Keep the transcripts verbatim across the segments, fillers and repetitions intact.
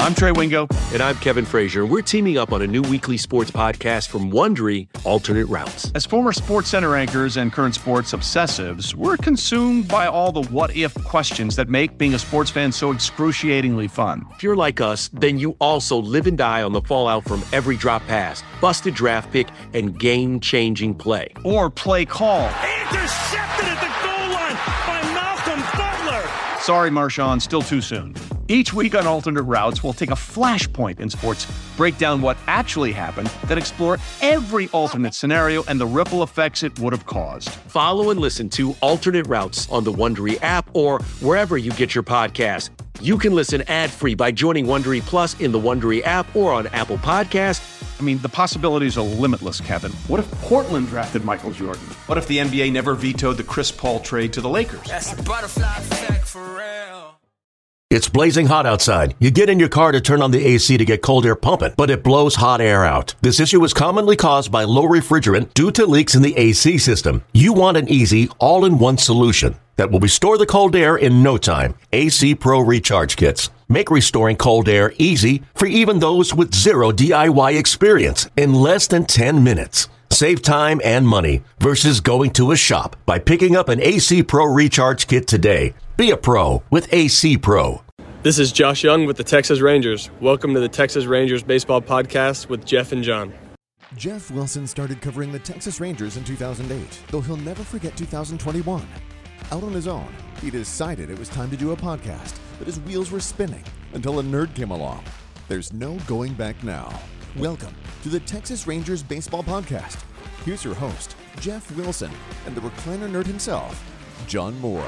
I'm Trey Wingo. And I'm Kevin Frazier. We're teaming up on a new weekly sports podcast from Wondery, Alternate Routes. As former Sports Center anchors and current sports obsessives, we're consumed by all the what-if questions that make being a sports fan so excruciatingly fun. If you're like us, then you also live and die on the fallout from every drop pass, busted draft pick, and game-changing play. Or play call. Intercepted at the goal line by Malcolm Butler. Sorry, Marshawn, still too soon. Each week on Alternate Routes, we'll take a flashpoint in sports, break down what actually happened, then explore every alternate scenario and the ripple effects it would have caused. Follow and listen to Alternate Routes on the Wondery app or wherever you get your podcasts. You can listen ad-free by joining Wondery Plus in the Wondery app or on Apple Podcasts. I mean, the possibilities are limitless, Kevin. What if Portland drafted Michael Jordan? What if the N B A never vetoed the Chris Paul trade to the Lakers? That's a butterfly effect for real. It's blazing hot outside. You get in your car to turn on the A C to get cold air pumping, but it blows hot air out. This issue is commonly caused by low refrigerant due to leaks in the A C system. You want an easy, all-in-one solution that will restore the cold air in no time. A C Pro Recharge Kits make restoring cold air easy for even those with zero D I Y experience in less than ten minutes. Save time and money versus going to a shop by picking up an A C Pro Recharge Kit today. Be a pro with A C Pro. This is Josh Young with the Texas Rangers. Welcome to the Texas Rangers Baseball Podcast with Jeff and John. Jeff Wilson started covering the Texas Rangers in two thousand eight, though he'll never forget two thousand twenty-one. Out on his own, he decided it was time to do a podcast, but his wheels were spinning until a nerd came along. There's no going back now. Welcome to the Texas Rangers Baseball Podcast. Here's your host, Jeff Wilson, and the recliner nerd himself, John Moore.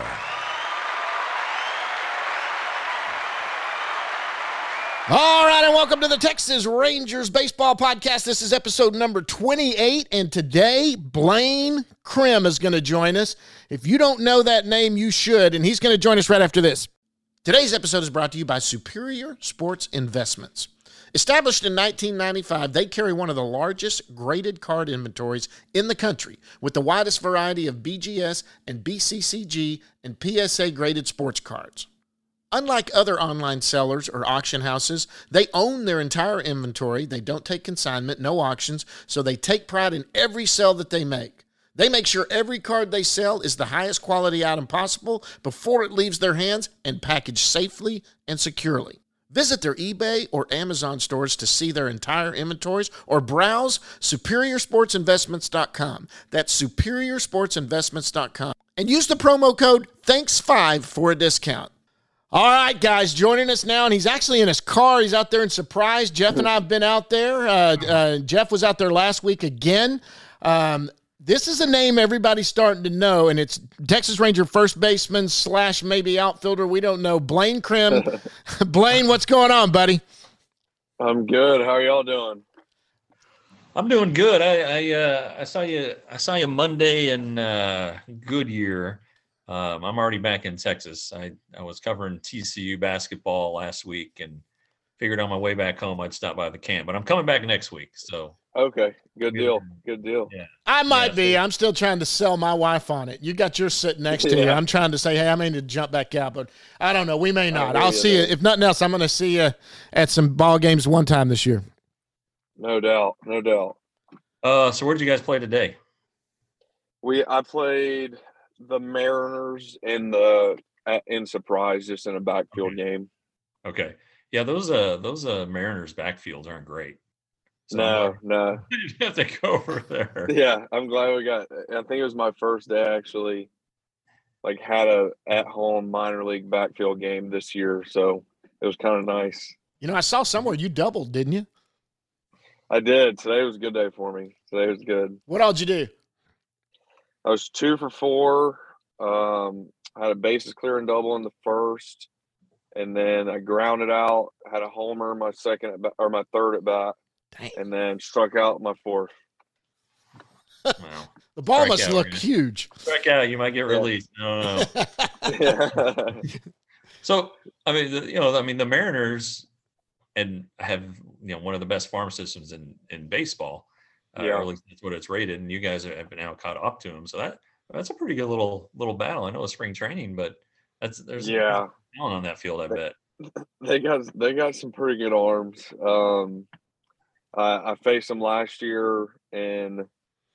All right, and welcome to the Texas Rangers Baseball Podcast. This is episode number twenty-eight, and today, Blaine Crim is going to join us. If you don't know that name, you should, and he's going to join us right after this. Today's episode is brought to you by Superior Sports Investments. Established in nineteen ninety-five, they carry one of the largest graded card inventories in the country, with the widest variety of B G S and B C C G and P S A graded sports cards. Unlike other online sellers or auction houses, they own their entire inventory. They don't take consignment, no auctions, so they take pride in every sale that they make. They make sure every card they sell is the highest quality item possible before it leaves their hands and packaged safely and securely. Visit their eBay or Amazon stores to see their entire inventories or browse superior sports investments dot com. That's superior sports investments dot com. And use the promo code thanks five for a discount. All right, guys, joining us now, and he's actually in his car. He's out there in Surprise. Jeff and I have been out there. Uh, uh, Jeff was out there last week again. Um, this is a name everybody's starting to know, and it's Texas Ranger first baseman slash maybe outfielder. We don't know. Blaine Crim. Blaine, what's going on, buddy? I'm good. How are y'all doing? I'm doing good. I I, uh, I saw you. I saw you Monday in uh, Goodyear. Um, I'm already back in Texas. I, I was covering T C U basketball last week and figured on my way back home I'd stop by the camp. But I'm coming back next week. So okay, good deal. Good deal. Yeah, I might yeah, be. so. I'm still trying to sell my wife on it. You got yours sitting next to Yeah. you. I'm trying to say, hey, I may need to jump back out, but I don't know. We may not. hear I'll you see you. there. If nothing else, I'm going to see you at some ball games one time this year. No doubt. No doubt. Uh, so where did you guys play today? We I played the Mariners in the in Surprise, just in a backfield Okay. game. Okay, yeah, those uh those uh Mariners backfields aren't great. So No, no. you have to go over there. Yeah, I'm glad we got. I think it was my first day actually. Like had a at home minor league backfield game this year, so it was kind of nice. You know, I saw somewhere you doubled, didn't you? I did. Today was a good day for me. Today was good. What all did you do? I was two for four. Um, I had a bases clearing double in the first, and then I grounded out. Had a homer my second at bat, or my third at bat, Dang. and then struck out my fourth. Wow. The ball Strike must out, look right? huge. Strike out, you might get released. No, no, no. Yeah. So, I mean, the, you know, I mean, the Mariners and have, you know, one of the best farm systems in, in baseball. Uh, Yeah. Or at least that's what it's rated. And you guys have been now caught up to them. So that that's a pretty good little little battle. I know it's spring training, but that's there's Yeah. talent on that field, I bet. they got they got some pretty good arms. Um, I, I faced them last year, and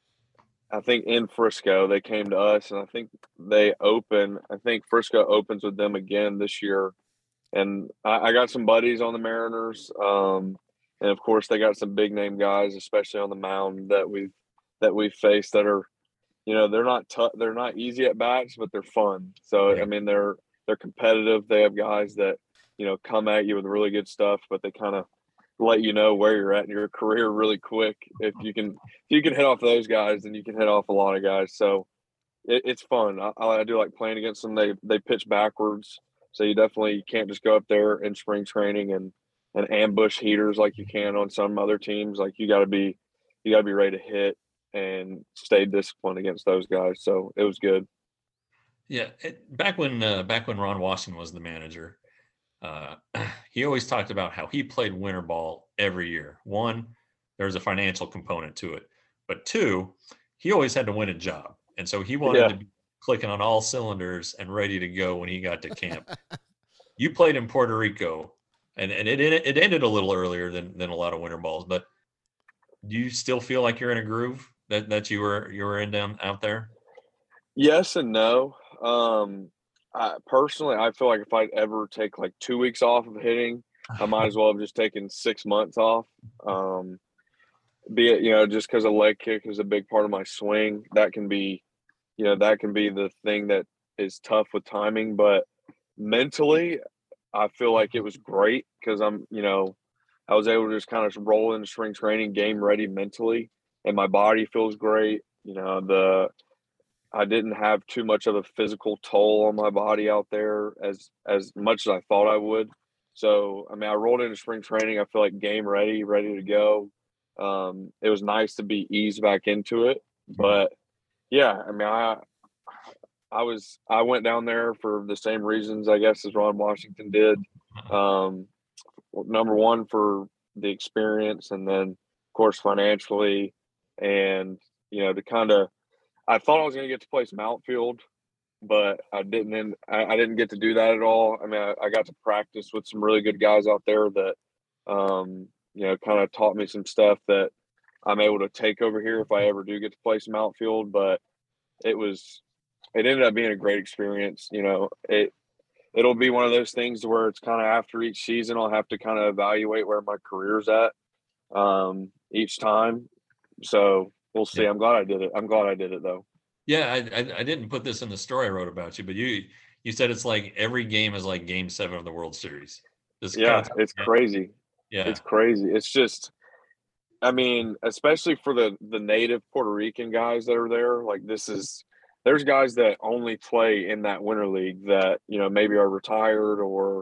I think in Frisco they came to us, and I think they open. I think Frisco opens with them again this year, and I, I got some buddies on the Mariners, um, and of course they got some big name guys, especially on the mound that we've that we've faced that are, you know, they're not tough, they're not easy at bats, but they're fun. So Yeah. I mean, they're they're competitive. They have guys that, you know, come at you with really good stuff, but they kind of let you know where you're at in your career really quick. If you can, if you can hit off those guys, then you can hit off a lot of guys. So it, it's fun. I, I do like playing against them. They they pitch backwards, so you definitely you can't just go up there in spring training and and ambush heaters like you can on some other teams. Like you got to be you got to be ready to hit and stay disciplined against those guys. So it was good. Yeah, it, back when uh, back when Ron Washington was the manager, uh, he always talked about how he played winter ball every year. One, there's a financial component to it, but two, he always had to win a job, and so he wanted Yeah. to be clicking on all cylinders and ready to go when he got to camp. You played in Puerto Rico, and and it it ended a little earlier than than a lot of winter balls, but do you still feel like you're in a groove that that you were you were in down out there? Yes and no. Um, I, personally, I feel like if I'd ever take like two weeks off of hitting, I might as well have just taken six months off. Um, be it, you know, just because a leg kick is a big part of my swing, that can be, you know, that can be the thing that is tough with timing. But mentally, I feel like it was great because I'm, you know, I was able to just kind of roll into spring training, game ready mentally, and my body feels great. You know, the I didn't have too much of a physical toll on my body out there as as much as I thought I would. So, I mean, I rolled into spring training. I feel like game ready, ready to go. Um, it was nice to be eased back into it, but yeah, I mean, I I was I went down there for the same reasons, I guess, as Ron Washington did. Um, number one, for the experience, and then of course financially, and you know, to kind of. I thought I was going to get to play some outfield, but I didn't. And I, I didn't get to do that at all. I mean, I, I got to practice with some really good guys out there that, um, you know, kind of taught me some stuff that I'm able to take over here if I ever do get to play some outfield. But it was, it ended up being a great experience. You know, it it'll be one of those things where it's kind of after each season, I'll have to kind of evaluate where my career's at um, each time. So. We'll see. Yeah. I'm glad I did it. I'm glad I did it though. Yeah, I, I I didn't put this in the story I wrote about you, but you you said it's like every game is like Game Seven of the World Series. This yeah, kind of, it's crazy. Yeah, it's crazy. It's just, I mean, especially for the the native Puerto Rican guys that are there. Like this is, there's guys that only play in that winter league that you know maybe are retired or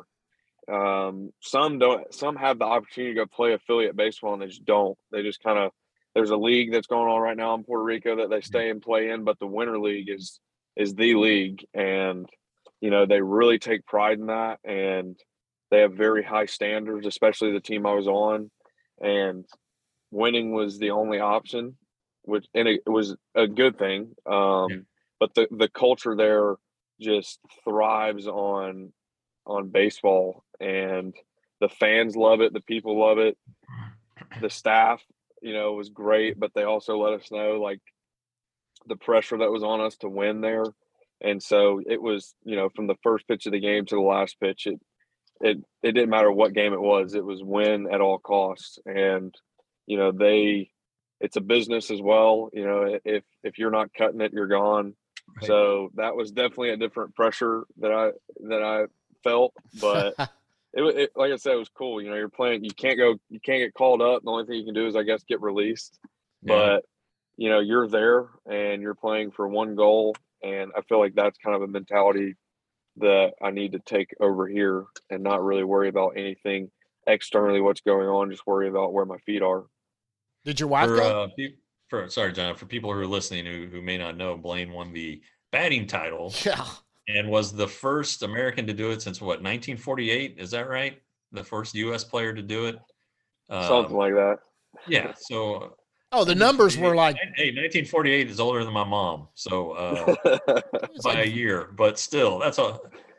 um, some don't. Some have the opportunity to go play affiliate baseball and they just don't. They just kind of. There's a league that's going on right now in Puerto Rico that they stay and play in, but the winter league is is the league, and you know they really take pride in that, and they have very high standards, especially the team I was on, and winning was the only option, which and it was a good thing. Um, Yeah. But the the culture there just thrives on on baseball, and the fans love it, the people love it, the staff. You know, was great, but they also let us know like the pressure that was on us to win there. And so it was, you know, from the first pitch of the game to the last pitch, it it it didn't matter what game it was. It was win at all costs. And, you know, they it's a business as well. You know, if if you're not cutting it, you're gone. Right. So that was definitely a different pressure that I that I felt, but It, it, like I said, it was cool. You know, you're playing. You can't go. You can't get called up. The only thing you can do is, I guess, get released. Yeah. But you know, you're there and you're playing for one goal. And I feel like that's kind of a mentality that I need to take over here and not really worry about anything externally, what's going on. Just worry about where my feet are. Did your wife for, go? uh, pe- for sorry, John, for people who are listening who who may not know, Blaine won the batting title. Yeah. And was the first American to do it since what, nineteen forty-eight? Is that right? The first U S player to do it? Something Um, like that. yeah. So, Oh, the numbers were like hey, nineteen forty-eight is older than my mom. So, uh, by a year, but still, that's a,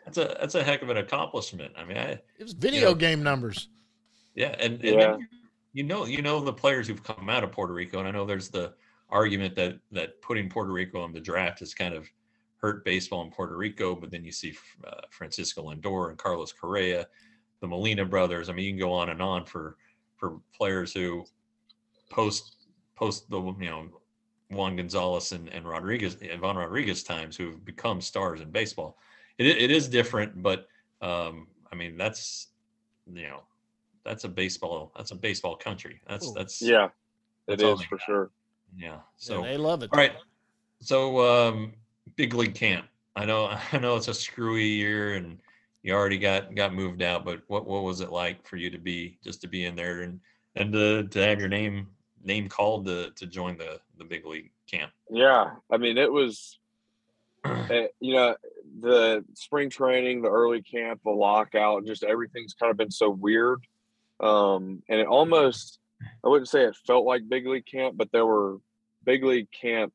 That's a that's a heck of an accomplishment. I mean, I, it was video you know, game numbers. Yeah, and, and Yeah. then you know you know the players who've come out of Puerto Rico, and I know there's the argument that that putting Puerto Rico in the draft has kind of hurt baseball in Puerto Rico, but then you see uh, Francisco Lindor and Carlos Correa, the Molina brothers. I mean, you can go on and on for for players who post post the you know Juan Gonzalez and, and Rodriguez, Ivan Rodriguez times who've become stars in baseball. It it is different, but um, I mean that's you know that's a baseball that's a baseball country. That's that's yeah, it that's all is they for got. sure. Yeah, so Yeah, they love it. All right, so um, big league camp. I know I know it's a screwy year, and you already got got moved out. But what what was it like for you to be just to be in there and and to to have your name name called to to join the the big league camp? Yeah, I mean it was. Uh, you know, the spring training, the early camp, the lockout, just everything's kind of been so weird. Um, and it almost, I wouldn't say it felt like big league camp, but there were big league camp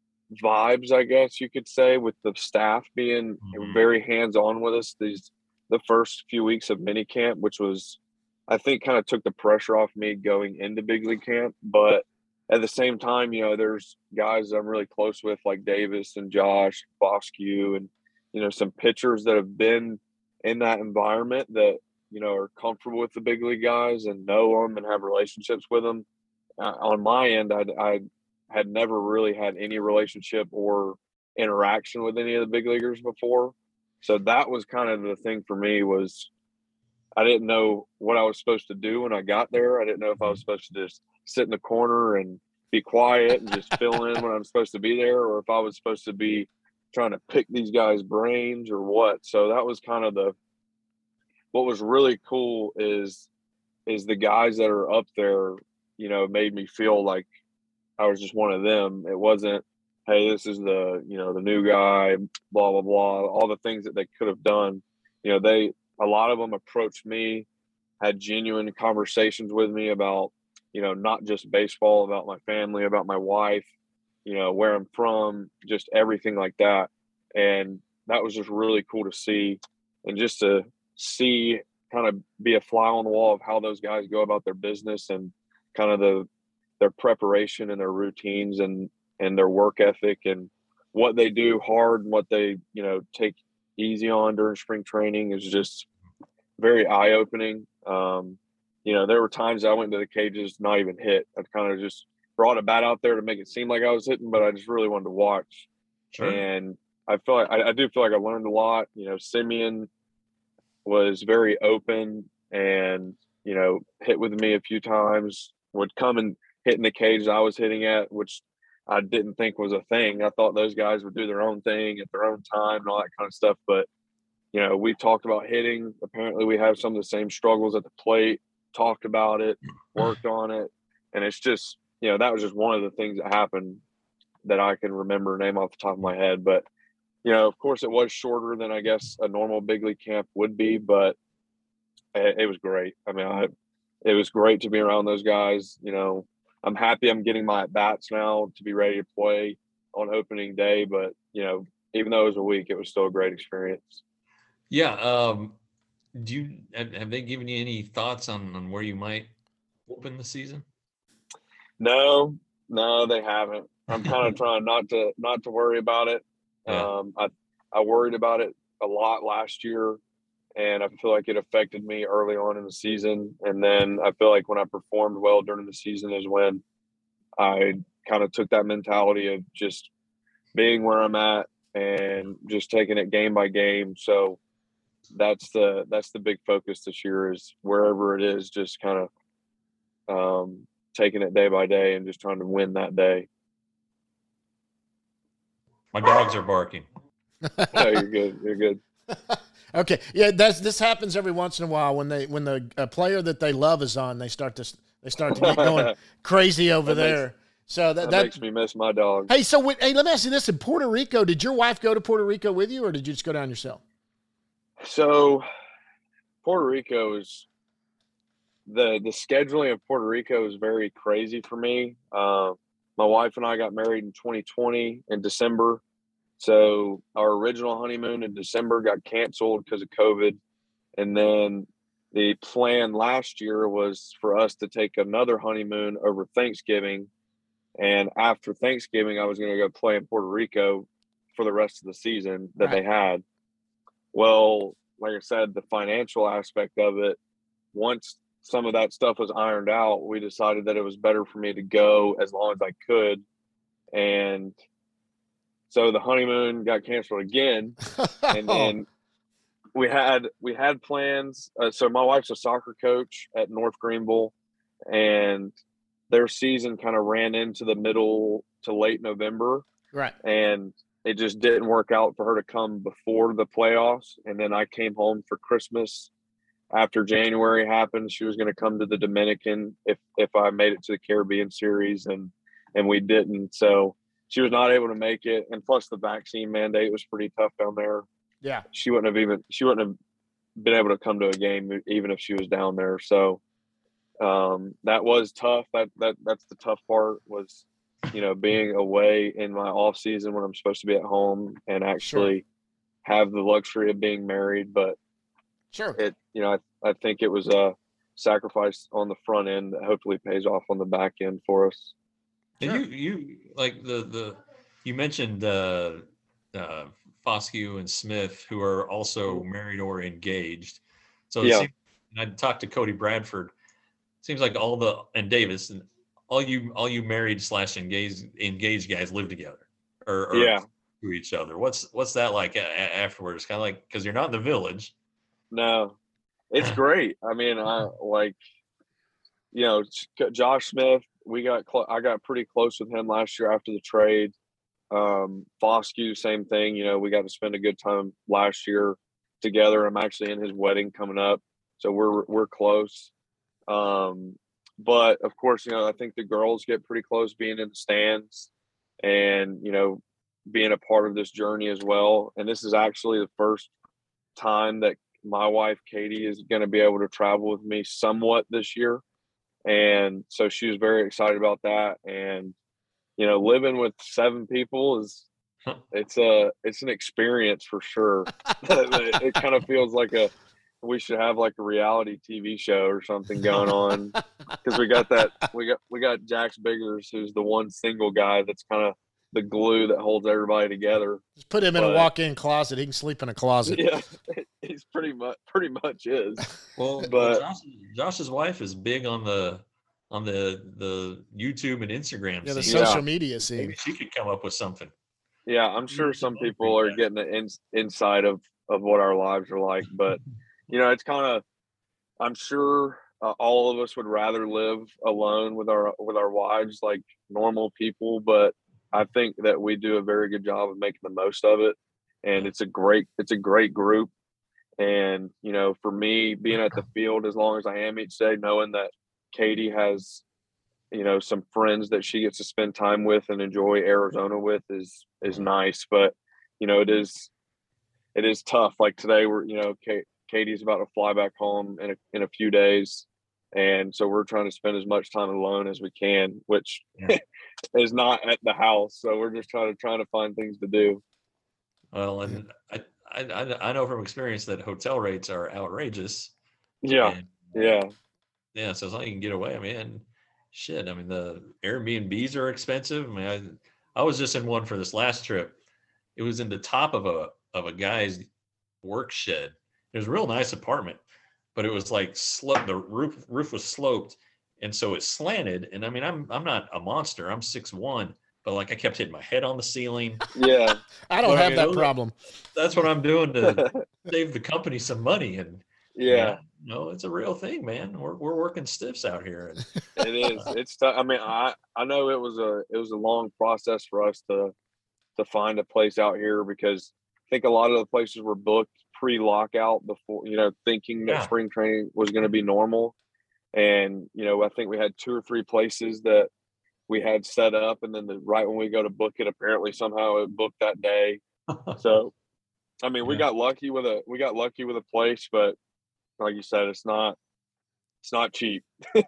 vibes, I guess you could say, with the staff being Mhm. very hands-on with us these the first few weeks of mini camp, which was, I think, kind of took the pressure off me going into big league camp. But at the same time, you know, there's guys I'm really close with like Davis and Josh Bosque, and, you know, some pitchers that have been in that environment that, you know, are comfortable with the big league guys and know them and have relationships with them. Uh, on my end, I, I had never really had any relationship or interaction with any of the big leaguers before. So that was kind of the thing for me was I didn't know what I was supposed to do when I got there. I didn't know if I was supposed to just sit in the corner and be quiet and just fill in when I'm supposed to be there, or if I was supposed to be trying to pick these guys' brains or what. So that was kind of the, what was really cool is, is the guys that are up there, you know, made me feel like I was just one of them. It wasn't, hey, this is the, you know, the new guy, blah, blah, blah, all the things that they could have done. You know, they, a lot of them approached me, had genuine conversations with me about, you know, not just baseball, about my family, about my wife, you know, where I'm from, just everything like that. And that was just really cool to see. And just to see kind of be a fly on the wall of how those guys go about their business and kind of the, their preparation and their routines and, and their work ethic and what they do hard and what they, you know, take easy on during spring training is just very eye opening. Um, you know, there were times I went to the cages, not even hit. I kind of just brought a bat out there to make it seem like I was hitting, but I just really wanted to watch. Sure. And I feel like I, I do feel like I learned a lot. You know, Simeon was very open and, you know, hit with me a few times, would come and hit in the cage I was hitting at, which I didn't think was a thing. I thought those guys would do their own thing at their own time and all that kind of stuff. But, you know, we talked about hitting. Apparently we have some of the same struggles at the plate, talked about it, worked on it. And it's just, you know, that was just one of the things that happened that I can remember name off the top of my head. But, you know, of course it was shorter than I guess a normal big league camp would be, but it, it was great. I mean, I, it was great to be around those guys. You know, I'm happy I'm getting my at-bats now to be ready to play on opening day. But, you know, even though it was a week, it was still a great experience. Yeah. Um, do you have, have they given you any thoughts on, on where you might open the season? No, no, they haven't. I'm kind of trying not to not to worry about it. Yeah. Um, I I worried about it a lot last year, and I feel like it affected me early on in the season. And then I feel like when I performed well during the season is when I kind of took that mentality of just being where I'm at and just taking it game by game. So that's the that's the big focus this year is wherever it is, just kind of um, taking it day by day and just trying to win that day. My dogs are barking. No, you're good. You're good. Okay, yeah, that's this happens every once in a while when they when the a player that they love is on, they start to they start to get going crazy over That makes- there. So that, That, that makes me miss my dog. hey, so wait, hey, let me ask you this: in Puerto Rico, did your wife go to Puerto Rico with you, or did you just go down yourself? So Puerto Rico is the the scheduling of Puerto Rico is very crazy for me. Uh, my wife and I got married in twenty twenty in December, So our original honeymoon in December got canceled because of COVID. And then the plan last year was for us to take another honeymoon over Thanksgiving. And after Thanksgiving, I was going to go play in Puerto Rico for the rest of the season that Right. they had. Well, like I said, the financial aspect of it, once some of that stuff was ironed out, we decided that it was better for me to go as long as I could. And so the honeymoon got canceled again. And then we had we had plans. Uh, so my wife's a soccer coach at North Greenville, and their season kind of ran into the middle to late November. Right. And it just didn't work out for her to come before the playoffs. And then I came home for Christmas. After January happened, she was going to come to the Dominican if if I made it to the Caribbean series, and and we didn't. So she was not able to make it. And plus the vaccine mandate was pretty tough down there. Yeah. She wouldn't have even she wouldn't have been able to come to a game even if she was down there. So um, that was tough. That that that's the tough part, was, you know, being away in my off season when I'm supposed to be at home and actually sure. have the luxury of being married. But sure, it you know I I think it was a sacrifice on the front end that hopefully pays off on the back end for us. And sure. you you like the the you mentioned uh, uh, Foscue and Smith, who are also married or engaged. So it yeah, seems, and I talked to Cody Bradford. Seems like all the and Davis and all you all you married slash engaged engaged guys live together or, or yeah to each other. What's what's that like a, a, afterwards? Kind of like, because you're not in the village. No, it's great. I mean, I like, you know, Josh Smith. We got cl- I got pretty close with him last year after the trade. Um, Foscue, same thing. You know, we got to spend a good time last year together. I'm actually in his wedding coming up, so we're we're close. Um, but of course, you know, I think the girls get pretty close being in the stands and, you know, being a part of this journey as well. And this is actually the first time that my wife, Katie, is going to be able to travel with me somewhat this year. And so she was very excited about that. And, you know, living with seven people is, it's a, it's an experience for sure. it, it kind of feels like a, we should have like a reality T V show or something going on, because we got that we got we got Jax Biggers, who's the one single guy that's kind of the glue that holds everybody together. Just put him in but, a walk-in closet. He can sleep in a closet. Yeah, he's pretty much pretty much is. Well, but well, Josh, Josh's wife is big on the on the the YouTube and Instagram. Yeah, the scene. social yeah. media scene. Maybe she could come up with something. Yeah, I'm sure some people are getting the in, inside of of what our lives are like, but. You know, it's kind of, I'm sure uh, all of us would rather live alone with our with our wives like normal people, but I think that we do a very good job of making the most of it. And it's a great, it's a great group. And, you know, for me, being at the field as long as I am each day, knowing that Katie has, you know, some friends that she gets to spend time with and enjoy Arizona with is is nice. But, you know, it is, it is tough. Like today, we're, you know, Kate, Katie's about to fly back home in a, in a few days. And so we're trying to spend as much time alone as we can, which yeah. is not at the house. So we're just trying to trying to find things to do. Well, and I, I, I know from experience that hotel rates are outrageous. Yeah. And, yeah. Yeah. So as long as you can get away, I mean, shit. I mean, the Airbnbs are expensive. I mean, I, I was just in one for this last trip. It was in the top of a, of a guy's work shed. It was a real nice apartment, but it was like sloped. The roof roof was sloped, and so it slanted. And I mean, I'm I'm not a monster. I'm six one, but like I kept hitting my head on the ceiling. Yeah, I don't but, have I mean, that those, problem. That's what I'm doing to save the company some money. And yeah, you know, it's a real thing, man. We're we're working stiffs out here. And, it is. It's tough. I mean, I I know it was a it was a long process for us to to find a place out here, because I think a lot of the places were booked pre-lockout before, you know, thinking that yeah. spring training was going to be normal. And, you know, I think we had two or three places that we had set up, and then the, right when we go to book it, apparently somehow it booked that day. So, I mean, we Yeah. got lucky with a, we got lucky with a place, but like you said, it's not, it's not cheap.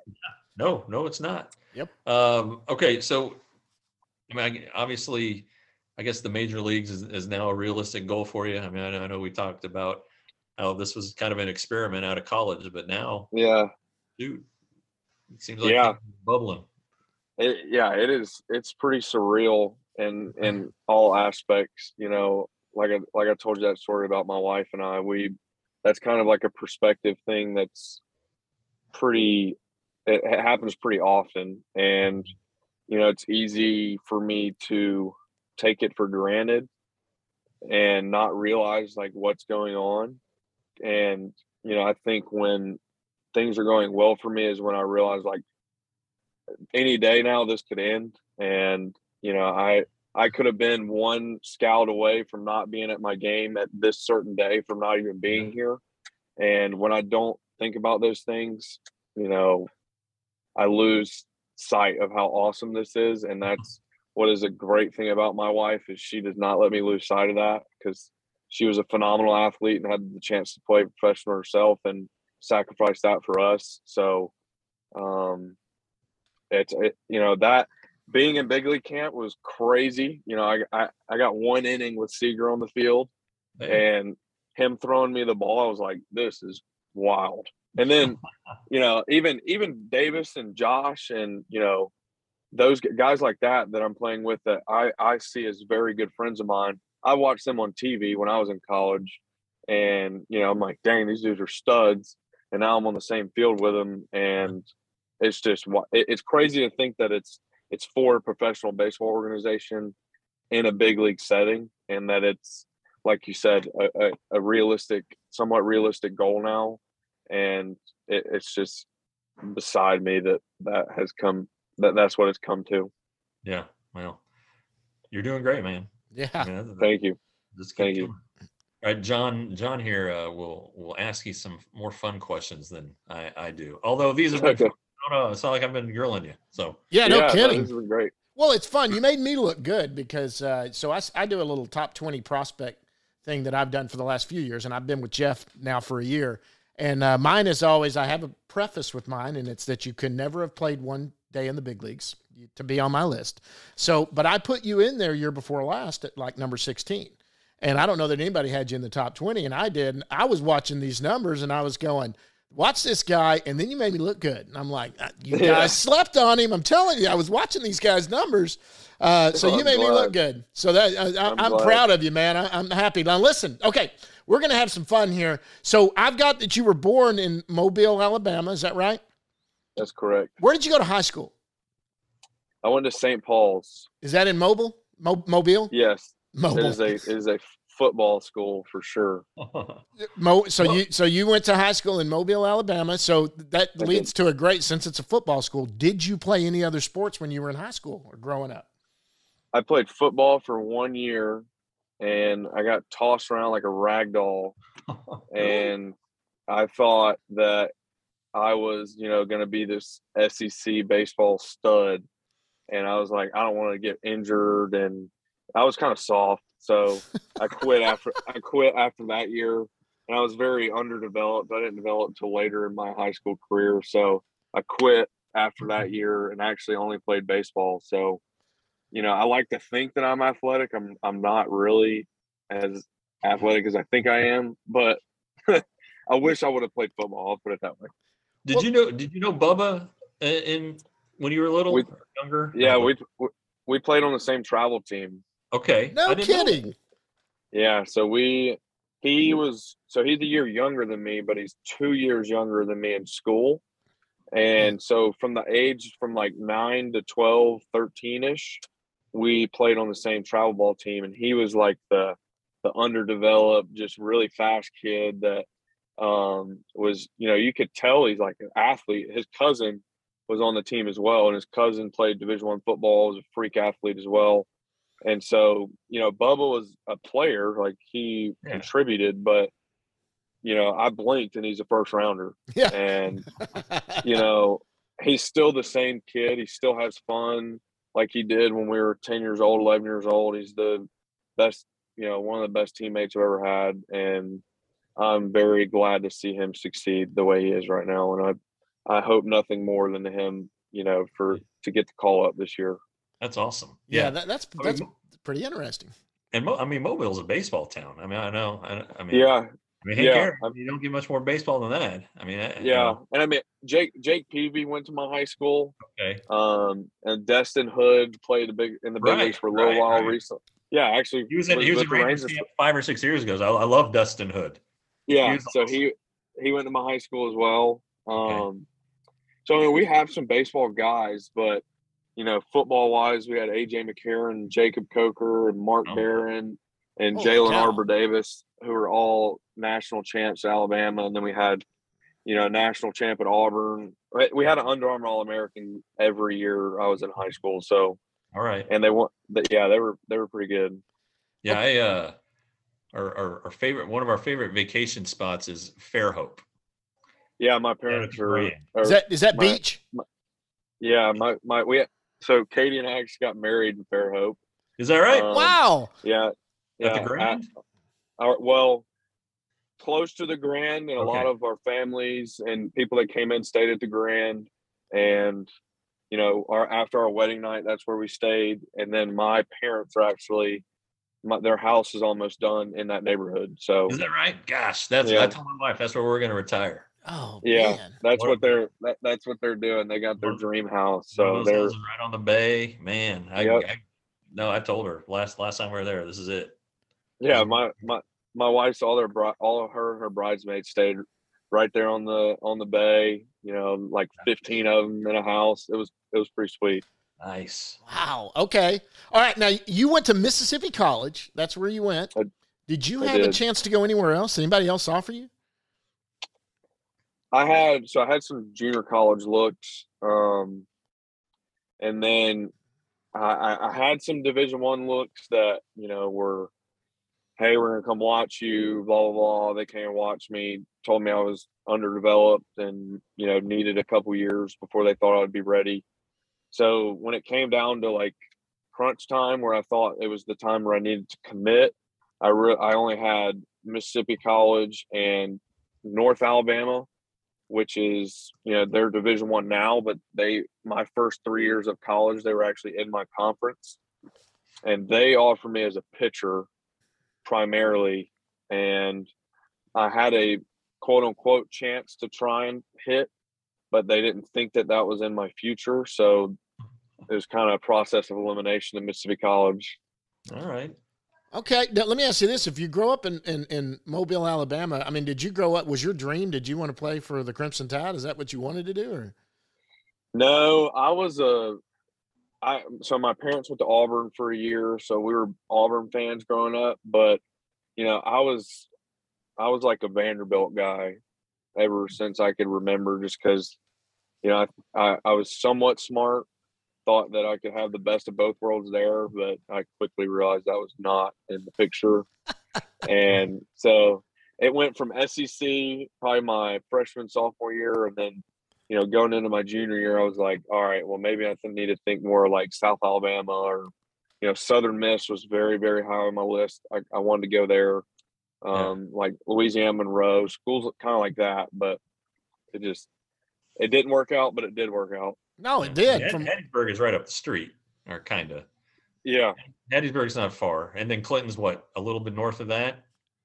no, no, it's not. Yep. Um, okay. So, I mean, I, obviously I guess the major leagues is, is now a realistic goal for you. I mean, I know, I know we talked about how this was kind of an experiment out of college, but now, yeah, dude, it seems like yeah, bubbling. It, yeah, it is. It's pretty surreal in in all aspects. You know, like I like I told you that story about my wife and I. We that's kind of like a perspective thing. That's pretty. It, it happens pretty often, and you know, it's easy for me to take it for granted and not realize like what's going on. And you know, I think when things are going well for me is when I realize like any day now this could end. And you know, I I could have been one scout away from not being at my game at this certain day, from not even being here. And when I don't think about those things, you know, I lose sight of how awesome this is. And that's what is a great thing about my wife, is she does not let me lose sight of that, because she was a phenomenal athlete and had the chance to play professional herself and sacrifice that for us. So um it's it, you know, that being in big league camp was crazy. You know, I I, I got one inning with Seager on the field, and him throwing me the ball, I was like, this is wild. And then, you know, even even Davis and Josh and, you know, those guys like that that I'm playing with that I, I see as very good friends of mine. I watched them on T V when I was in college, and, you know, I'm like, dang, these dudes are studs. And now I'm on the same field with them. And it's just, it's crazy to think that it's, it's for a professional baseball organization in a big league setting, and that it's, like you said, a, a, a realistic, somewhat realistic goal now. And it, it's just beside me that that has come, that that's what it's come to. Yeah. Well, you're doing great, man. Yeah. I mean, that's, Thank you. Just Thank you. you. All right, John. John here uh, will will ask you some more fun questions than I, I do. Although these have been, Okay. fun. I don't know. It's not like I've been grilling you. So Yeah, no yeah, kidding. No, this has been great. Well, it's fun. You made me look good because uh, so I, I do a little top twenty prospect thing that I've done for the last few years, and I've been with Jeff now for a year. And uh, mine is always, I have a preface with mine, and it's that you can never have played one day in the big leagues to be on my list. So, but I put you in there year before last at like number sixteen. And I don't know that anybody had you in the top twenty, and I did. And I was watching these numbers, and I was going, watch this guy, and then you made me look good. And I'm like, you guys Yeah. slept on him. I'm telling you, I was watching these guys' numbers. Uh, so Oh, you I'm made me glad. look good. So that I, I, I'm I'm glad. proud of you, man. I, I'm happy. Now listen, okay, we're gonna have some fun here. So I've got that you were born in Mobile, Alabama. Is that right? That's correct. Where did you go to high school? I went to Saint Paul's. Is that in Mobile? Mo- Mobile? Yes. Mobile. It is a it is a football school for sure. Mo- so you so you went to high school in Mobile, Alabama. So that I leads to a great, since it's a football school. Did you play any other sports when you were in high school or growing up? I played football for one year, and I got tossed around like a rag doll. And I thought that I was, you know, going to be this S E C baseball stud. And I was like, I don't want to get injured. And I was kind of soft. So I quit after I quit after that year. And I was very underdeveloped. I didn't develop until later in my high school career. So I quit after that year and actually only played baseball. So, you know, I like to think that I'm athletic. I'm I'm not really as athletic as I think I am, but I wish I would have played football. I'll put it that way. did Well- you know? Did you know Bubba in, in when you were little, We- or younger? Yeah, No, we we played on the same travel team. Okay. No I didn't know kidding. that. Yeah, so we he was so he's a year younger than me, but he's two years younger than me in school. And so from the age from like nine to twelve, thirteen ish, we played on the same travel ball team. And he was like the the underdeveloped, just really fast kid that um was, you know, you could tell he's like an athlete. His cousin was on the team as well, and his cousin played Division One football, was a freak athlete as well. And so, you know, Bubba was a player, like he Yeah. contributed, but you know, I blinked and he's a first rounder. Yeah. And you know, he's still the same kid. He still has fun like he did when we were ten years old, eleven years old. He's the best, you know, one of the best teammates I've ever had. And I'm very glad to see him succeed the way he is right now. And I, I hope nothing more than him, you know, for to get the call up this year. That's awesome. Yeah, Yeah. that, that's I that's mean, pretty interesting. And Mo- I mean, Mobile's a baseball town. I mean, I know. I, I mean, Yeah. I mean, hey, Yeah. Garrett, you don't get much more baseball than that. I mean, I- you Yeah. know, And I mean, Jake Jake Peavy went to my high school. okay. Um, and Destin Hood played a big in the big Right, leagues for a little right, while right. recently. Yeah, actually, He was in, he was with in the Rangers Rangers. camp five or six years ago. So I, I love Dustin Hood. Yeah, was so awesome. he he went to my high school as well. Okay. Um, so I mean, we have some baseball guys, but you know, football wise, we had A J McCarron, Jacob Coker, and Mark Oh. Barron, and Holy Jalen cow. Arbor Davis, who are all national champs at Alabama. And then we had, you know, national champ at Auburn. We had an Under Armour All American every year I was in high school. So, All right. and they won. Yeah, they were they were pretty good. Yeah, I uh, our, our our favorite one of our favorite vacation spots is Fairhope. Yeah, my parents it's are, great. are. Is that is that my- beach? Yeah, my my we. So Katie and I actually got married in Fairhope. Is that right? Um, Wow. Yeah. Yeah. At the Grand? Our, well, close to the Grand, and a lot Okay. of our families and people that came in stayed at the Grand. And, you know, our after our wedding night, that's where we stayed. And then my parents are actually, my, their house is almost done in that neighborhood. So, Is that right? Gosh, that's Yeah. I told my wife that's where we're going to retire. Oh yeah, man. that's What- what they're that, that's what they're doing. They got their One- dream house. One So of those they're houses right on the bay, man. I, Yep. I no, I told her last last time we were there. This is it. yeah. My my my wife's all their bri- all of her and her bridesmaids stayed right there on the on the bay. You know, like fifteen of them in a house. It was it was pretty sweet. Nice. Wow. Okay. All right. Now you went to Mississippi College. That's where you went. I- Did you I have a did. chance to go anywhere else? Anybody else offer you? I had so I had some junior college looks, um, and then I, I I had some Division One looks that you know were, hey, we're gonna come watch you, blah blah blah. They came and watched me, told me I was underdeveloped and you know needed a couple years before they thought I'd be ready. So when it came down to like crunch time, where I thought it was the time where I needed to commit, I re- I only had Mississippi College and North Alabama, which is, you know, they're Division One now, but they, my first three years of college, they were actually in my conference, and they offered me as a pitcher primarily. And I had a quote unquote chance to try and hit, but they didn't think that that was in my future. So it was kind of a process of elimination in Mississippi College. All right. Okay. Now, let me ask you this. If you grow up in, in, in Mobile, Alabama, I mean, did you grow up, was your dream, did you want to play for the Crimson Tide? Is that what you wanted to do? Or? No, I was a, I, so my parents went to Auburn for a year. So we were Auburn fans growing up, but you know, I was, I was like a Vanderbilt guy ever since I could remember, just cause, you know, I, I, I was somewhat smart, thought that I could have the best of both worlds there, but I quickly realized that was not in the picture. And so it went from S E C, probably my freshman, sophomore year. And then, you know, going into my junior year, I was like, all right, well, maybe I need to think more like South Alabama, or, you know, Southern Miss was very, very high on my list. I, I wanted to go there. Um, yeah. Like Louisiana Monroe, schools kind of like that, but it just, it didn't work out, but it did work out. No, it did. Ed, From Hattiesburg is right up the street, or kind of. Yeah. Hattiesburg's not far. And then Clinton's what, a little bit north of that?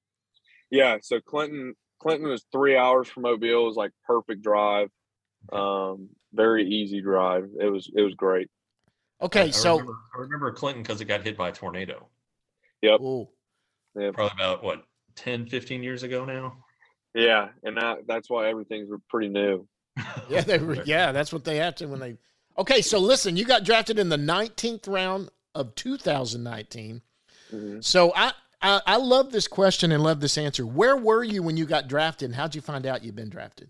Yeah. So Clinton, Clinton was three hours from Mobile. It was like perfect drive. Um, very easy drive. It was, it was great. Okay. I, I so remember, I remember Clinton because it got hit by a tornado. Yep. Ooh. Yeah. Probably about what, ten, fifteen years ago now? Yeah. And that, that's why everything's pretty new. Yeah, they were. Yeah, that's what they had to when they. Okay, so listen, you got drafted in the nineteenth round of two thousand nineteen. Mm-hmm. So I, I I love this question and love this answer. Where were you when you got drafted, and how'd you find out you'd been drafted?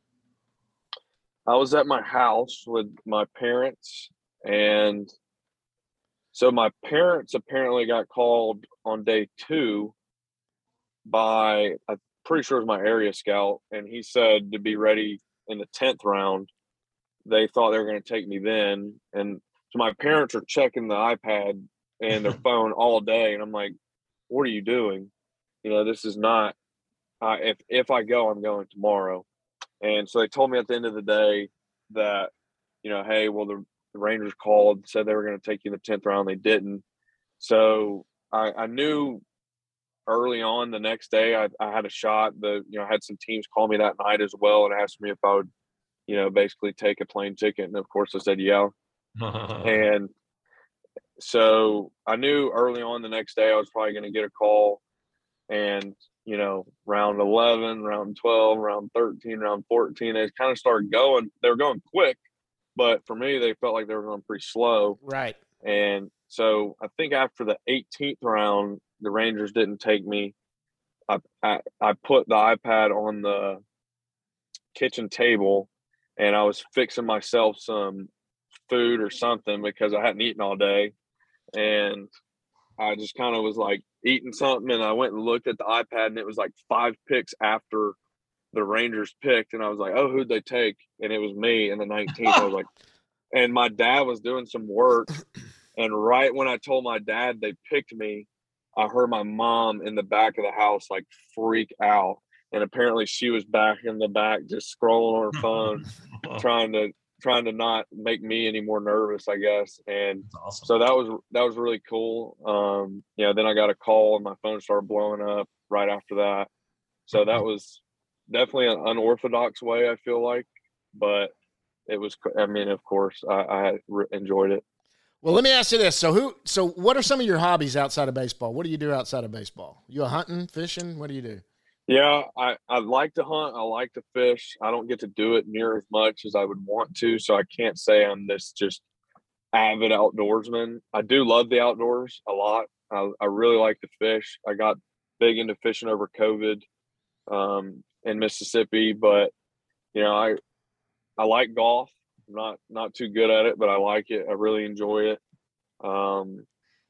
I was at my house with my parents, and so my parents apparently got called on day two by, I'm pretty sure it was my area scout, and he said to be ready in the tenth round. They thought they were going to take me then. And so my parents are checking the iPad and their phone all day. And I'm like, what are you doing? You know, this is not, uh, if, if I go, I'm going tomorrow. And so they told me at the end of the day that, you know, hey, well, the, the Rangers called, said they were going to take you in the tenth round. They didn't. so I, I knew early on the next day I, I had a shot. The you know I had some teams call me that night as well and asked me if I would, you know, basically take a plane ticket, and of course I said yeah. And so I knew early on the next day I was probably going to get a call, and you know, round eleven, round twelve, round thirteen, round fourteen, they kind of started going. They were going quick, but for me, they felt like they were going pretty slow. Right. And so I think after the eighteenth round, the Rangers didn't take me. I, I I put the iPad on the kitchen table, and I was fixing myself some food or something because I hadn't eaten all day. And I just kind of was like eating something, and I went and looked at the iPad, and it was like five picks after the Rangers picked. And I was like, oh, who'd they take? And it was me in the nineteenth. I was like, and my dad was doing some work. And right when I told my dad they picked me, I heard my mom in the back of the house like freak out. And apparently she was back in the back just scrolling on her phone, trying to trying to not make me any more nervous, I guess. And awesome. So that was that was really cool. Um, you know, then I got a call and my phone started blowing up right after that. So that was definitely an unorthodox way, I feel like, but it was. I mean, of course, I, I re- enjoyed it. Well, let me ask you this. So who so what are some of your hobbies outside of baseball? What do you do outside of baseball? You a hunting, fishing? What do you do? Yeah, I, I like to hunt. I like to fish. I don't get to do it near as much as I would want to, so I can't say I'm this just avid outdoorsman. I do love the outdoors a lot. I, I really like to fish. I got big into fishing over COVID um, in Mississippi, but you know, I I like golf. I'm not not too good at it, but I like it. I really enjoy it. Um,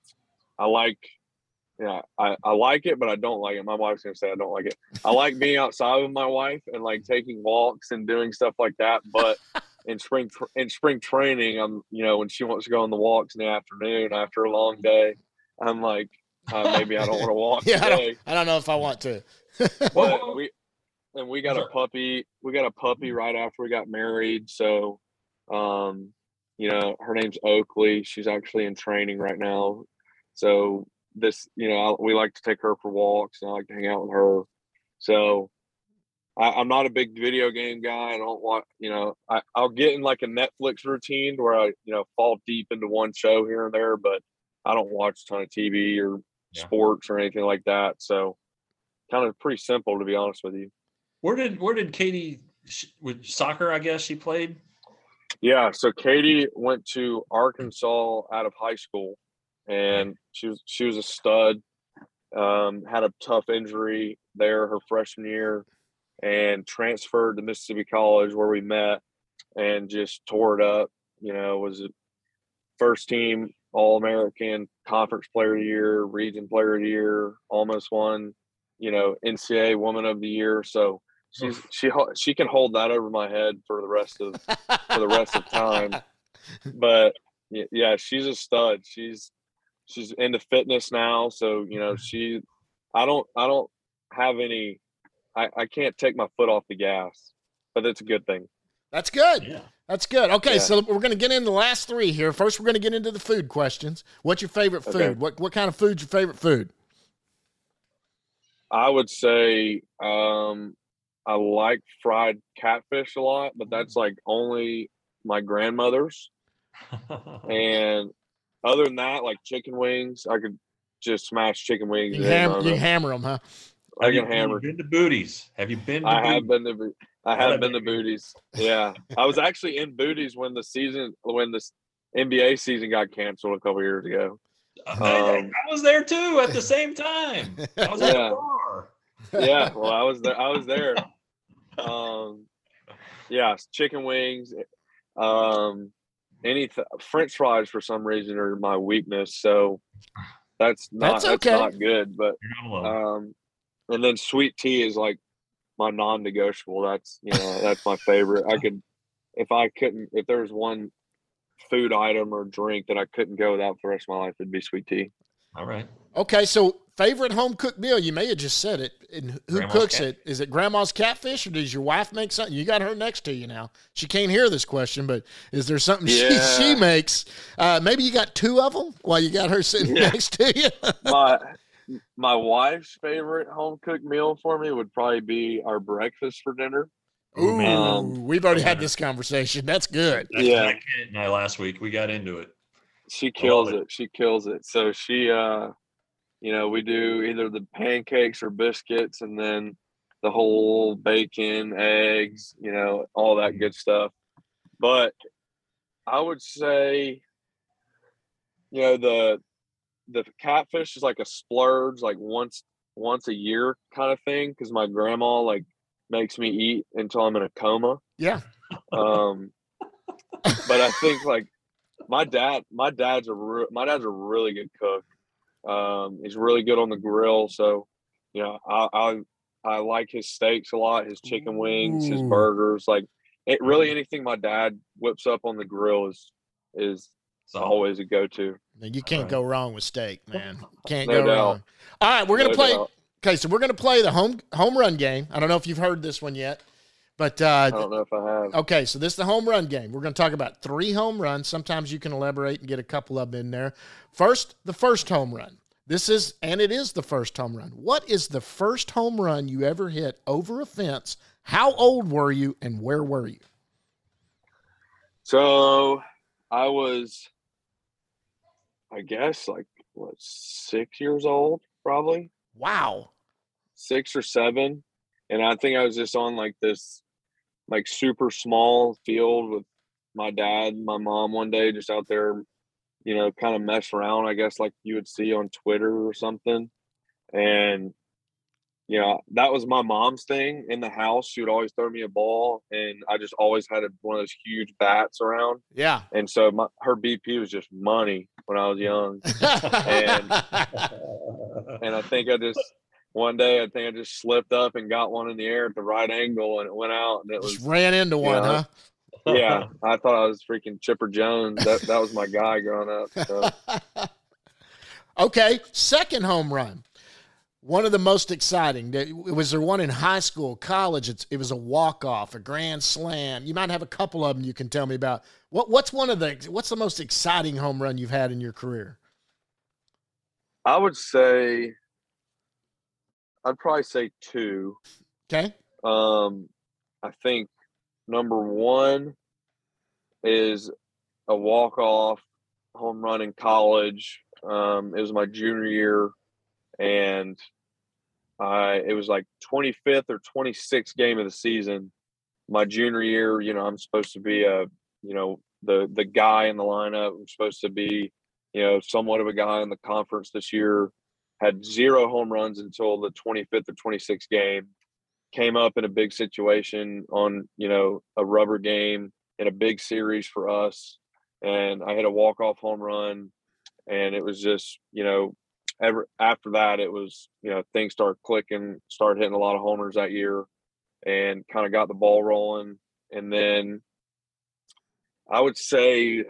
I like. Yeah, I, I like it, but I don't like it. My wife's going to say I don't like it. I like being outside with my wife and like taking walks and doing stuff like that. But in spring in spring training, I'm you know when she wants to go on the walks in the afternoon after a long day, I'm like uh, maybe I don't want to walk yeah, today. I don't, I don't know if I want to. But we and we got a puppy. We got a puppy right after we got married. So, um, you know, her name's Oakley. She's actually in training right now. So. This, you know, we like to take her for walks, and I like to hang out with her. So I, I'm not a big video game guy. I don't want, you know, I, I'll get in like a Netflix routine where I, you know, fall deep into one show here and there, but I don't watch a ton of T V or yeah. sports or anything like that. So kind of pretty simple, to be honest with you. Where did where did Katie with soccer? I guess she played. Yeah, so Katie went to Arkansas out of high school. And she was she was a stud. Um, had a tough injury there her freshman year, and transferred to Mississippi College where we met, and just tore it up. You know, was a first team All American, Conference Player of the Year, Region Player of the Year, almost won, you know, N C A A Woman of the Year. So she's she she can hold that over my head for the rest of for the rest of time. But yeah, she's a stud. She's She's into fitness now, so you know she. I don't. I don't have any. I, I can't take my foot off the gas, but it's a good thing. That's good. Yeah. That's good. Okay, yeah. So we're going to get into the last three here. First, we're going to get into the food questions. What's your favorite food? Okay. What what kind of food's your favorite food? I would say um, I like fried catfish a lot, but that's like only my grandmother's. And other than that, like chicken wings, I could just smash chicken wings. You, ham- you hammer them, huh? I have can you hammer. Been to Booties? Have you been? To I Booties? have been to. I have been to Booties. Yeah, I was actually in Booties when the season, when this N B A season got canceled a couple years ago. Um, I, I was there too at the same time. I was at yeah. the bar. Yeah, well, I was there. I was there. Um, yeah, chicken wings. Um. Any French fries for some reason are my weakness, so that's not that's, okay. that's not good. But um, and then sweet tea is like my non-negotiable. That's you know that's my favorite. I could if I couldn't if there was one food item or drink that I couldn't go without for the rest of my life, it'd be sweet tea. All right. Okay, so favorite home cooked meal? You may have just said it. And who Grandma's cooks cat. it? Is it grandma's catfish, or does your wife make something? You got her next to you now. She can't hear this question, but is there something Yeah. she, she makes? Uh, maybe you got two of them while you got her sitting Yeah. next to you. my my wife's favorite home cooked meal for me would probably be our breakfast for dinner. Ooh, man. Um, we've already had this conversation. That's good. That's Yeah. yeah. Kate and I last week. We got into it. She kills it. it. She kills it. So she, uh, you know, we do either the pancakes or biscuits, and then the whole bacon, eggs, you know, all that good stuff. But I would say, you know, the the catfish is like a splurge, like once once a year kind of thing, because my grandma like makes me eat until I'm in a coma. Yeah. Um, but I think like my dad, my dad's a re- my dad's a really good cook. Um, he's really good on the grill, so you know I I, I like his steaks a lot, his chicken wings, his Ooh. burgers. Like it really anything my dad whips up on the grill is is So always a go to. Man, you can't Right. go wrong with steak, man. Can't No go doubt. wrong. All right, we're gonna No play. doubt. Okay, so we're gonna play the home home run game. I don't know if you've heard this one yet, but uh, I don't know if I have. okay, so this is the home run game. We're going to talk about three home runs. Sometimes you can elaborate and get a couple of them in there. First, the first home run. This is, and it is the first home run. What is the first home run you ever hit over a fence? How old were you, and where were you? So I was, I guess, like what, six years old, probably Wow. six or seven, and I think I was just on like this, like super small field with my dad, and my mom one day, just out there, you know, kind of mess around, I guess, like you would see on Twitter or something, and you know, that was my mom's thing in the house. She would always throw me a ball, and I just always had a, one of those huge bats around. Yeah. And so my, her B P was just money when I was young. And and I think I just one day I think I just slipped up and got one in the air at the right angle, and it went out, and it was Just ran into one, know, huh? yeah. I thought I was freaking Chipper Jones. That that was my guy growing up. So. Okay, second home run. One of the most exciting. Was there one in high school, college? It's, it was a walk-off, a grand slam. You might have a couple of them you can tell me about. What What's one of the What's the most exciting home run you've had in your career? I would say, I'd probably say two. Okay. Um, I think number one is a walk-off home run in college. Um, it was my junior year, and I it was like twenty-fifth or twenty-sixth game of the season. My junior year, you know, I'm supposed to be a, you know, the the guy in the lineup. I'm supposed to be, you know, somewhat of a guy in the conference this year. Had zero home runs until the twenty-fifth or twenty-sixth game. Came up in a big situation on, you know, a rubber game in a big series for us. And I hit a walk-off home run, and it was just, you know, ever after that, it was, you know, things started clicking, started hitting a lot of homers that year, and kind of got the ball rolling. And then I would say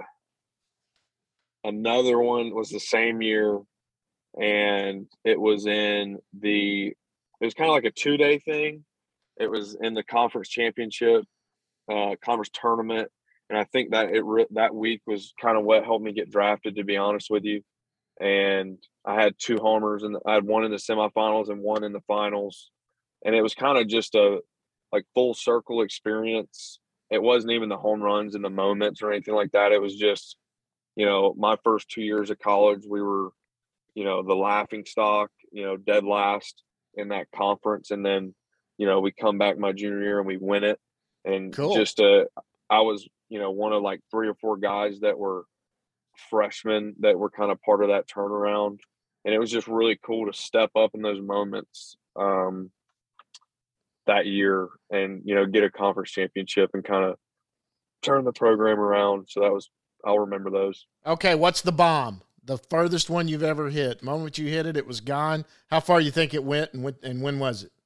another one was the same year, and it was in the, it was kind of like a two-day thing. It was in the conference championship, uh, conference tournament. And I think that it that week was kind of what helped me get drafted, to be honest with you. And I had two homers, and I had one in the semifinals and one in the finals. And it was kind of just a like full circle experience. It wasn't even the home runs and the moments or anything like that. It was just, you know, my first two years of college, we were, you know, the laughing stock, you know, dead last in that conference. And then, you know, we come back my junior year and we win it. And Cool. just, uh, I was, you know, one of like three or four guys that were freshmen that were kind of part of that turnaround. And it was just really cool to step up in those moments um, that year and, you know, get a conference championship and kind of turn the program around. So that was, I'll remember those. Okay, what's the bomb? The furthest one you've ever hit. The moment you hit it, it was gone. How far you think it went, and when, and when was it?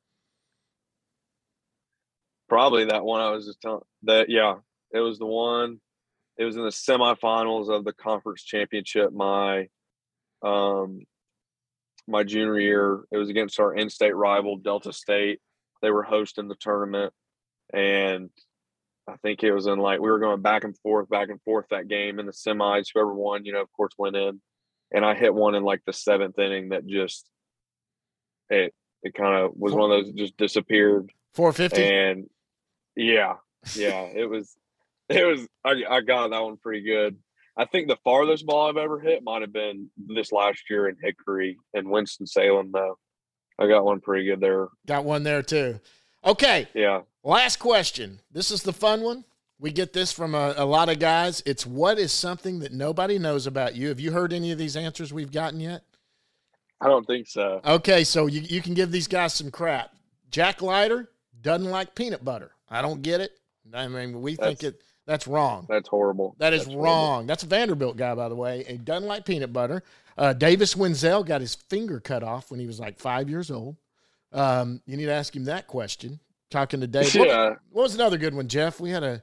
Probably that one I was just telling that. Yeah, it was the one. It was in the semifinals of the conference championship. My, um, my junior year. It was against our in-state rival, Delta State. They were hosting the tournament, and I think it was in like we were going back and forth, back and forth that game in the semis. Whoever won, you know, of course, went in. And I hit one in like the seventh inning that just it it kind of was one of those that just disappeared. four fifty. And yeah, yeah, it was it was I, I got that one pretty good. I think the farthest ball I've ever hit might have been this last year in Hickory and Winston-Salem, though. I got one pretty good there. Got one there too. Okay. Yeah. Last question. This is the fun one. We get this from a, a lot of guys. It's what is something that nobody knows about you? Have you heard any of these answers we've gotten yet? I don't think so. Okay, so you, you can give these guys some crap. Jack Leiter doesn't like peanut butter. I don't get it. I mean, we That's- think it that's wrong. That's horrible. That is That's wrong. horrible. That's a Vanderbilt guy, by the way. He doesn't like peanut butter. Uh, Davis Wenzel got his finger cut off when he was like five years old. Um, you need to ask him that question. Talking to Dave. What, Yeah. what was another good one, Jeff? We had a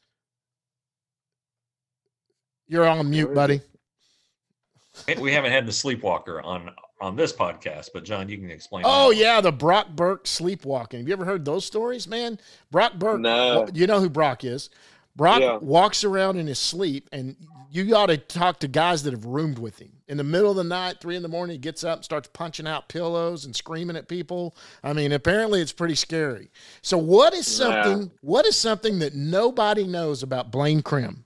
– you're on mute, buddy. We haven't had the sleepwalker on on this podcast, but John, you can explain. Oh, that. yeah, the Brock Burke sleepwalking. Have you ever heard those stories, man? Brock Burke, No. you know who Brock is. Brock Yeah. walks around in his sleep, and you ought to talk to guys that have roomed with him. In the middle of the night, three in the morning, he gets up and starts punching out pillows and screaming at people. I mean, apparently it's pretty scary. So what is something, Yeah. what is something that nobody knows about Blaine Krim?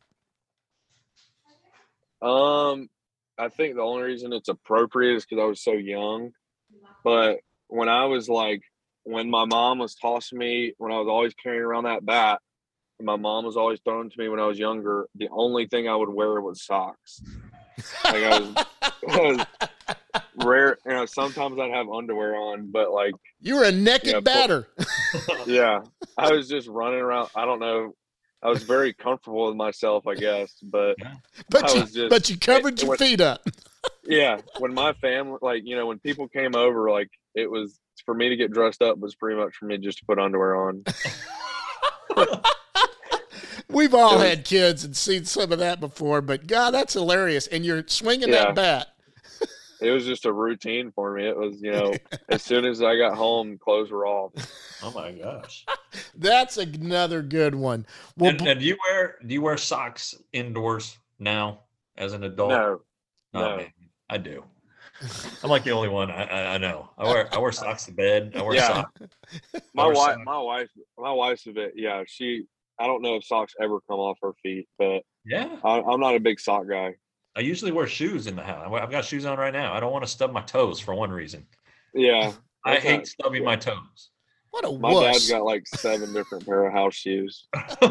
Um, I think the only reason it's appropriate is because I was so young. But when I was like, when my mom was tossing me, when I was always carrying around that bat, and my mom was always throwing to me when I was younger, the only thing I would wear was socks. Like I was, I was rare. You know, sometimes I'd have underwear on, but like, You were a naked Yeah, batter. yeah, I was just running around. I don't know. I was very comfortable with myself, I guess, but But I you, was just- but you covered it- your when- feet up. yeah, when my family, like, you know, when people came over, like, it was for me to get dressed up was pretty much for me just to put underwear on. We've all It was- had kids and seen some of that before, but God, that's hilarious. And you're swinging Yeah. that bat. It was just a routine for me. It was, you know, as soon as I got home, clothes were off. Oh my gosh. That's another good one. Well, And, and do you wear do you wear socks indoors now as an adult? No, Oh, no. man, I do. I'm like the only one. I, I, I know. I wear I wear socks to bed. I wear Yeah. socks. My Or wife, socks. my wife, my wife's a bit. Yeah, she. I don't know if socks ever come off her feet, but Yeah. I, I'm not a big sock guy. I usually wear shoes in the house. I've got shoes on right now. I don't want to stub my toes for one reason. Yeah, I That's hate not- stubbing my toes. what a My wuss. dad's got like seven different pair of house shoes.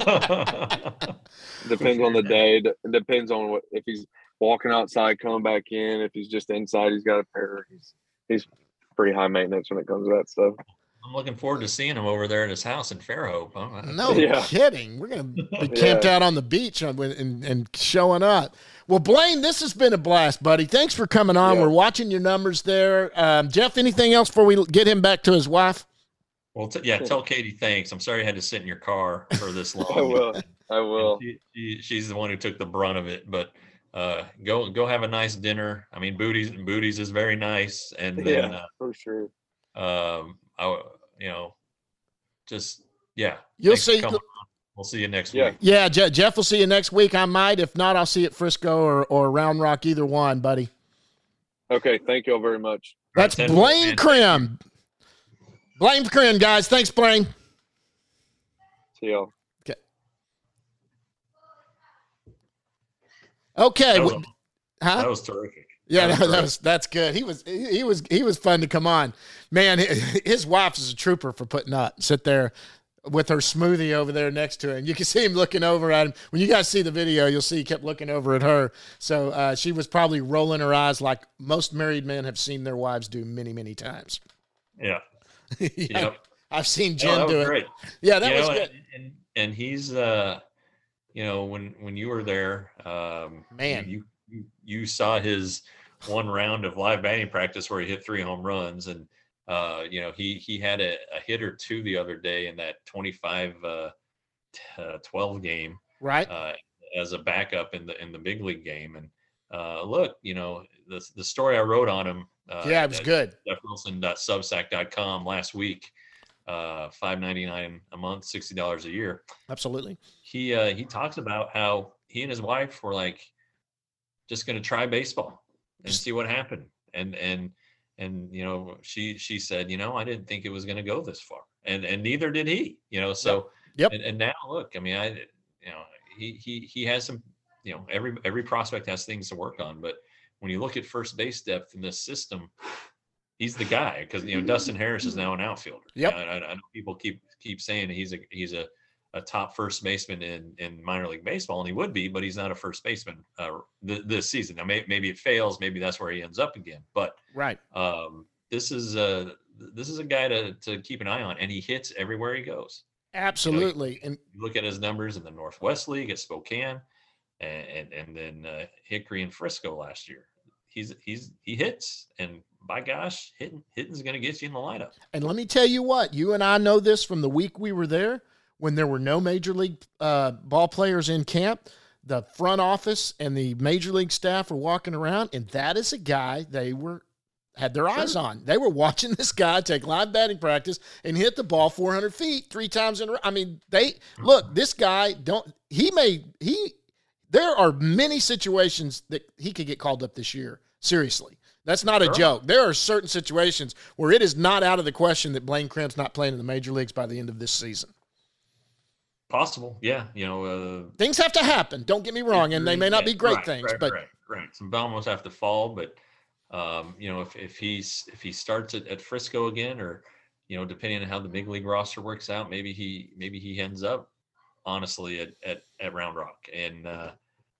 Depends on the day. D- It depends on what if he's walking outside, coming back in. If he's just inside, he's got a pair. He's he's pretty high maintenance when it comes to that stuff. I'm looking forward to seeing him over there at his house in Fairhope. Oh, No Yeah. kidding. We're going to be camped out on the beach and, and, and showing up. Well, Blaine, this has been a blast, buddy. Thanks for coming on. Yeah. We're watching your numbers there. Um, Jeff, anything else before we get him back to his wife? Well, t- yeah, tell Katie thanks. I'm sorry I had to sit in your car for this long. I will. I will. She, she, she's the one who took the brunt of it, but uh, go go have a nice dinner. I mean, Booties Booties is very nice, and then Yeah, for sure. uh, um, I you know, just yeah. You'll thanks for see- coming on. We'll see you next Yeah. week. Yeah, Je- Jeff will see you next week. I might. If not, I'll see you at Frisco or, or Round Rock, either one, buddy. Okay, thank you all very much. That's Ten- Blaine and- Krim. Blaine Krim, guys. Thanks, Blaine. See y'all. Okay. Okay. That was, w- huh? that was terrific. Yeah, That that, was that great. was that's good. He was he, he was he was fun to come on. Man, his wife is a trooper for putting up. Sit there with her smoothie over there next to him. You can see him looking over at him. When you guys see the video, you'll see he kept looking over at her. So uh, she was probably rolling her eyes like most married men have seen their wives do many, many times. Yeah. Yeah, Yep. I've seen Oh, Jen that do was it. great. Yeah, that You was know, good. And, and he's uh you know, when when you were there, um Man. you you, you saw his one round of live batting practice where he hit three home runs, and uh you know he he had a, a hit or two the other day in that twenty-five uh, t- uh twelve game Right? uh as a backup in the in the big league game, and uh, look, you know, the the story I wrote on him. Uh, yeah, it was good. Jeff Wilson dot substack dot com last week. Uh, five ninety-nine a month, sixty dollars a year. Absolutely. He uh, he talks about how he and his wife were like just going to try baseball and see what happened. And and and you know, she she said, you know, I didn't think it was going to go this far, and and neither did he. You know, so yep. And, and now look, I mean, I you know, he he he has some. You know, every every prospect has things to work on, but when you look at first base depth in this system, he's the guy, because you know Dustin Harris is now an outfielder. Yep. I, I know people keep keep saying he's a he's a, a top first baseman in, in minor league baseball, and he would be, but he's not a first baseman uh, th- this season. Now may, maybe it fails, maybe that's where he ends up again. But right, um, this is a this is a guy to to keep an eye on, and he hits everywhere he goes. Absolutely. You know, you, and you look at his numbers in the Northwest League at Spokane. And, and and then uh, Hickory and Frisco last year. He's he's he hits, and by gosh, hitting hitting's going to get you in the lineup. And let me tell you what, you and I know this from the week we were there, when there were no major league uh, ball players in camp. The front office and the major league staff were walking around, and that is a guy they were had their eyes Sure. on. They were watching this guy take live batting practice and hit the ball four hundred feet three times in a row. I mean, they look. This guy don't. He may he. There are many situations that he could get called up this year. Seriously. That's not a Sure. joke. There are certain situations where it is not out of the question that Blaine Crim's not playing in the major leagues by the end of this season. Possible, yeah. You know, uh, things have to happen. Don't get me wrong, and they may not be great right, things, right, but right, right. Some dominoes have to fall, but um, you know, if if he's if he starts at, at Frisco again, or you know, depending on how the big league roster works out, maybe he maybe he ends up honestly at at, at Round Rock, and uh,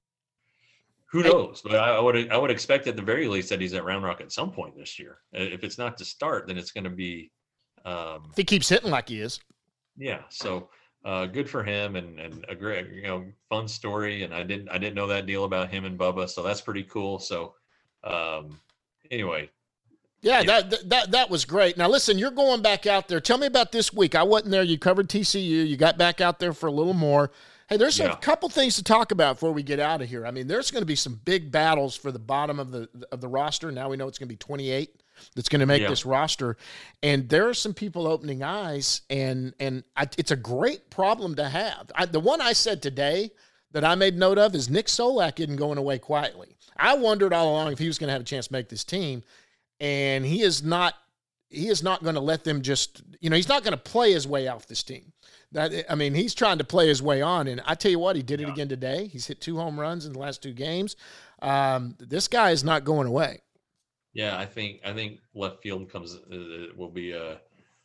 who knows? But I, I would I would expect at the very least that he's at Round Rock at some point this year. If it's not to start, then it's going to be. Um, if he keeps hitting like he is, yeah. So uh, good for him, and and a great, you know, fun story. And I didn't I didn't know that deal about him and Bubba, so that's pretty cool. So um, anyway. Yeah, Yeah. that, that that was great. Now, listen, you're going back out there. Tell me about this week. I wasn't there. You covered T C U. You got back out there for a little more. Hey, there's Yeah. a couple things to talk about before we get out of here. I mean, there's going to be some big battles for the bottom of the of the roster. Now we know it's going to be twenty-eight that's going to make Yeah. this roster, and there are some people opening eyes, and and I, it's a great problem to have. I, the one I said today that I made note of is Nick Solak isn't going away quietly. I wondered all along if he was going to have a chance to make this team. And he is not he is not going to let them just, you know, he's not going to play his way off this team. That I mean, he's trying to play his way on. And I tell you what, he did it Yeah. again today. He's hit two home runs in the last two games. Um, this guy is not going away. Yeah, I think I think left field comes uh, will be a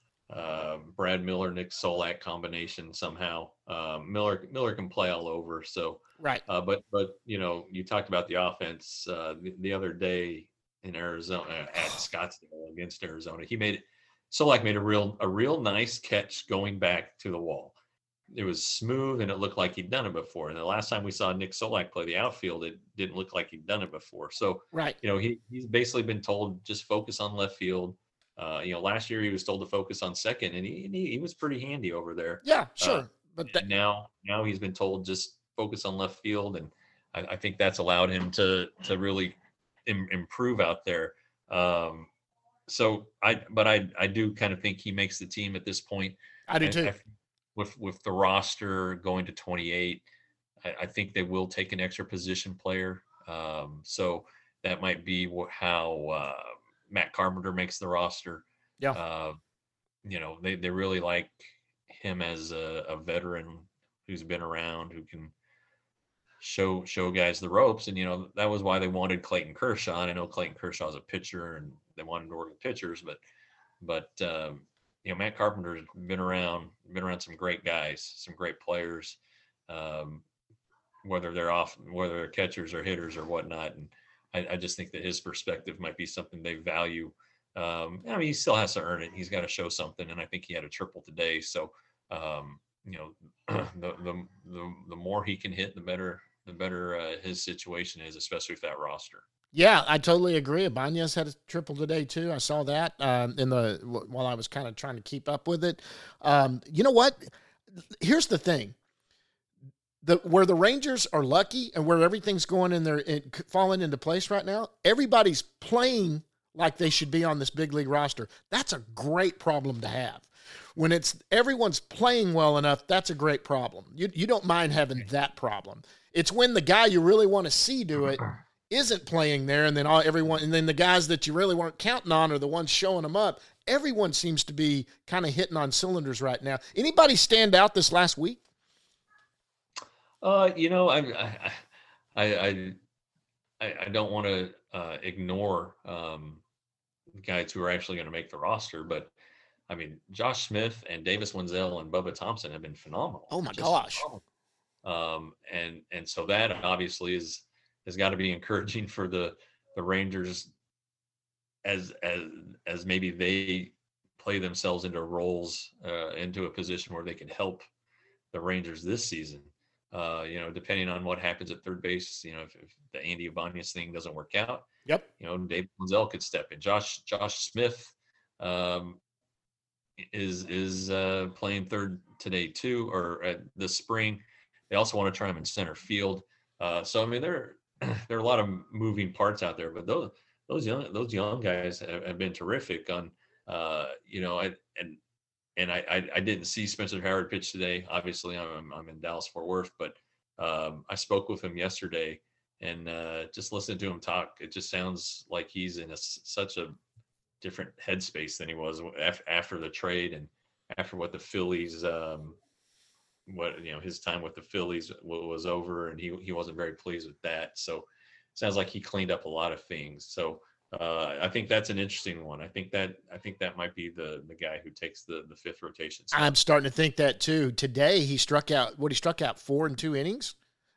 uh, Brad Miller, Nick Solak combination somehow. Um, Miller Miller can play all over. So Right. uh, but but you know, you talked about the offense uh, the, the other day in Arizona at Scottsdale against Arizona. He made Solak made a real a real nice catch going back to the wall. It was smooth and it looked like he'd done it before. And the last time we saw Nick Solak play the outfield, it didn't look like he'd done it before. So Right. you know, he he's basically been told just focus on left field. Uh, you know, last year he was told to focus on second, and he and he, he was pretty handy over there. Yeah, sure. Uh, but and that, now now he's been told just focus on left field, and I, I think that's allowed him to to really im- improve out there. Um, so I, but I I do kind of think he makes the team at this point. I do I- too. I- with with the roster going to twenty-eight, I, I think they will take an extra position player. Um, so that might be wh- how uh, Matt Carpenter makes the roster. Yeah. Uh, you know, they, they really like him as a, a veteran who's been around, who can show show guys the ropes. And, you know, that was why they wanted Clayton Kershaw. And I know Clayton Kershaw's a pitcher and they wanted to work with pitchers, but, but, um, you know, Matt Carpenter's been around, been around some great guys, some great players, um, whether they're off, whether they're catchers or hitters or whatnot. And I, I just think that his perspective might be something they value. Um, I mean, he still has to earn it. He's got to show something. And I think he had a triple today. So, um, you know, the, the, the, the more he can hit, the better, the better uh, his situation is, especially with that roster. Yeah, I totally agree. Ibanez had a triple today too. I saw that um, in the while I was kind of trying to keep up with it. Um, you know what? Here's the thing. the where the Rangers are lucky and where everything's going in their in, falling into place right now, everybody's playing like they should be on this big league roster. That's a great problem to have. When it's everyone's playing well enough, that's a great problem. You you don't mind having that problem. It's when the guy you really want to see do it isn't playing there, and then all everyone, and then the guys that you really weren't counting on are the ones showing them up. Everyone seems to be kind of hitting on cylinders right now. Anybody stand out this last week? Uh, you know, I I I I, I don't want to uh, ignore um, guys who are actually going to make the roster, but I mean, Josh Smith and Davis Wenzel and Bubba Thompson have been phenomenal. Oh my Just gosh! phenomenal. Um, and and so that obviously is has got to be encouraging for the the Rangers as as as maybe they play themselves into roles uh, into a position where they can help the Rangers this season. Uh, you know, depending on what happens at third base, you know, if, if the Andy Ibanez thing doesn't work out, yep, you know, Dave Wenzel could step in. Josh Josh Smith um, is is uh, playing third today too, or uh, this spring. They also want to try him in center field. Uh, so I mean, there there are a lot of moving parts out there, but those those young those young guys have, have been terrific. On uh, you know, I, and and I, I I didn't see Spencer Howard pitch today. Obviously, I'm I'm in Dallas Fort Worth, but um, I spoke with him yesterday, and uh, just listening to him talk, it just sounds like he's in a, such a different headspace than he was af- after the trade and after what the Phillies. Um, what you know his time with the Phillies was over, and he he wasn't very pleased with that. So it sounds like he cleaned up a lot of things. So uh, I think that's an interesting one. I think that I think that might be the the guy who takes the the fifth rotation spot. I'm starting to think that too. Today he struck out what he struck out four and two innings,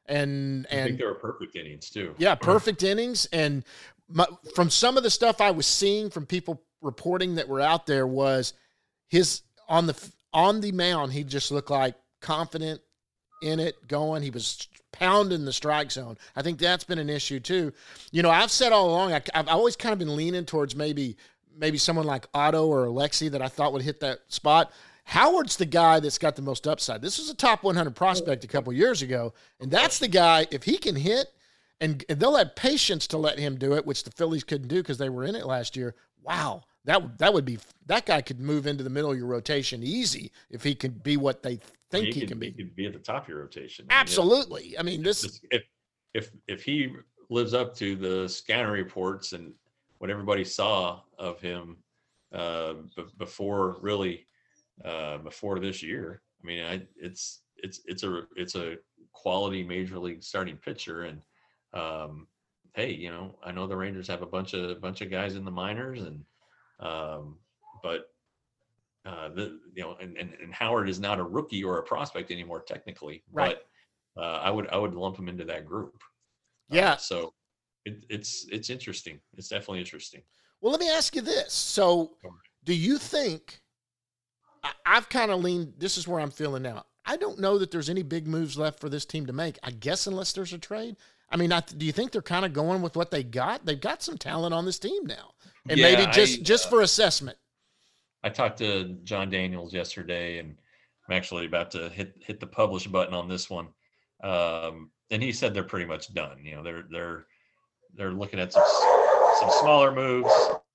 and and I think they were perfect innings too. Yeah, perfect innings. And my, from some of the stuff I was seeing from people reporting that were out there was his on the on the mound he just looked like confident in it, going. He was pounding the strike zone. I think that's been an issue too. You know, I've said all along, I, I've always kind of been leaning towards maybe maybe someone like Otto or Alexi that I thought would hit that spot. Howard's the guy that's got the most upside. This was a top one hundred prospect a couple years ago, and that's the guy, if he can hit, and, and they'll have patience to let him do it, which the Phillies couldn't do because they were in it last year. Wow. That that would be that guy could move into the middle of your rotation easy if he could be what they think he, he can, can be. He could be at the top of your rotation. Absolutely. I mean, this if if if he lives up to the scanner reports and what everybody saw of him uh, b- before really uh, before this year, I mean, I, it's it's it's a it's a quality major league starting pitcher, and um, hey, you know, I know the Rangers have a bunch of a bunch of guys in the minors, and um, but uh, the you know, and, and and Howard is not a rookie or a prospect anymore technically, right. but uh, I would I would lump him into that group. Yeah. Uh, so it, it's it's interesting. It's definitely interesting. Well, let me ask you this. So, do you think? I, I've kind of leaned. This is where I'm feeling now. I don't know that there's any big moves left for this team to make. I guess unless there's a trade. I mean, I, do you think they're kind of going with what they got? They've got some talent on this team now, and yeah, maybe just I, just uh, for assessment. I talked to John Daniels yesterday, and I'm actually about to hit hit the publish button on this one. Um, and he said they're pretty much done. You know, they're they're they're looking at some some smaller moves,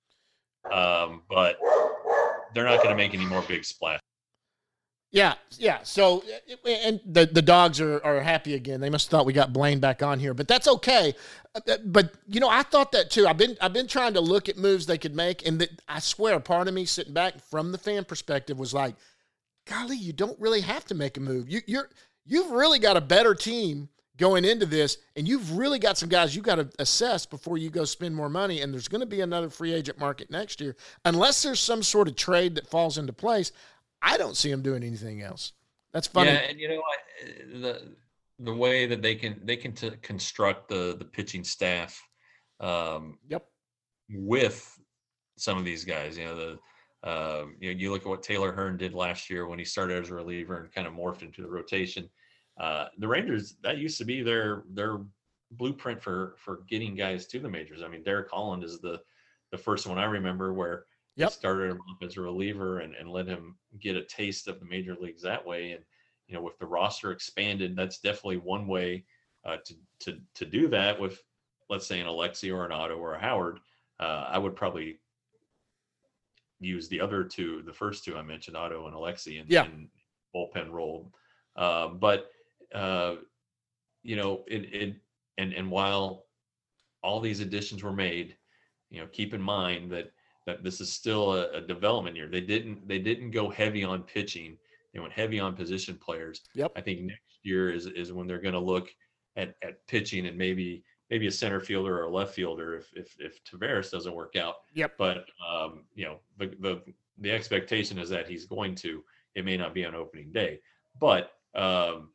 um, but they're not going to make any more big splash. Yeah, yeah. So, and the, the dogs are, are happy again. They must have thought we got Blaine back on here, but that's okay. But, you know, I thought that too. I've been I've been trying to look at moves they could make, and that, I swear, part of me sitting back from the fan perspective was like, golly, you don't really have to make a move. You, you're, you've really got a better team going into this, and you've really got some guys you got to assess before you go spend more money, and there's going to be another free agent market next year. Unless there's some sort of trade that falls into place, I don't see them doing anything else. That's funny. Yeah, and you know I, the the way that they can they can t- construct the the pitching staff. Um, yep. With some of these guys, you know the uh, you know you look at what Taylor Hearn did last year when he started as a reliever and kind of morphed into the rotation. Uh, the Rangers, that used to be their their blueprint for for getting guys to the majors. I mean, Derek Holland is the the first one I remember where. Yep. Started him off as a reliever and, and let him get a taste of the major leagues that way. And, you know, with the roster expanded, that's definitely one way uh, to to to do that. With, let's say, an Alexi or an Otto or a Howard, uh, I would probably use the other two, the first two I mentioned, Otto and Alexi, in, yeah. in bullpen role. Uh, but uh, you know, it it and and while all these additions were made, you know, keep in mind that that this is still a, a development year. They didn't they didn't go heavy on pitching. They went heavy on position players. Yep. I think next year is is when they're going to look at, at pitching, and maybe maybe a center fielder or a left fielder if if if Taveras doesn't work out. Yep. But um, you know, the the the expectation is that he's going to. It may not be on opening day, but um,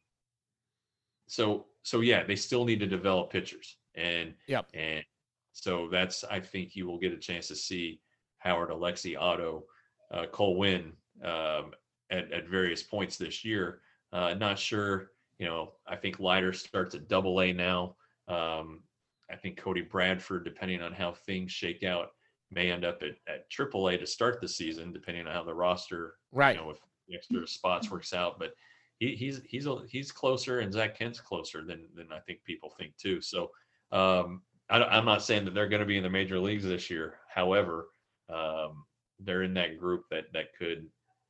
so so yeah, they still need to develop pitchers, and yep. and so that's, I think you will get a chance to see Howard, Alexi, Otto, uh, Cole Winn um, at, at various points this year. Uh, not sure, you know, I think Leiter starts at double A now. Um, I think Cody Bradford, depending on how things shake out, may end up at, at triple A to start the season, depending on how the roster, right. you know, if the extra spots works out. But he, he's he's he's closer, and Zach Kent's closer than than I think people think too. So um, I, I'm not saying that they're going to be in the major leagues this year. However, um, they're in that group that that could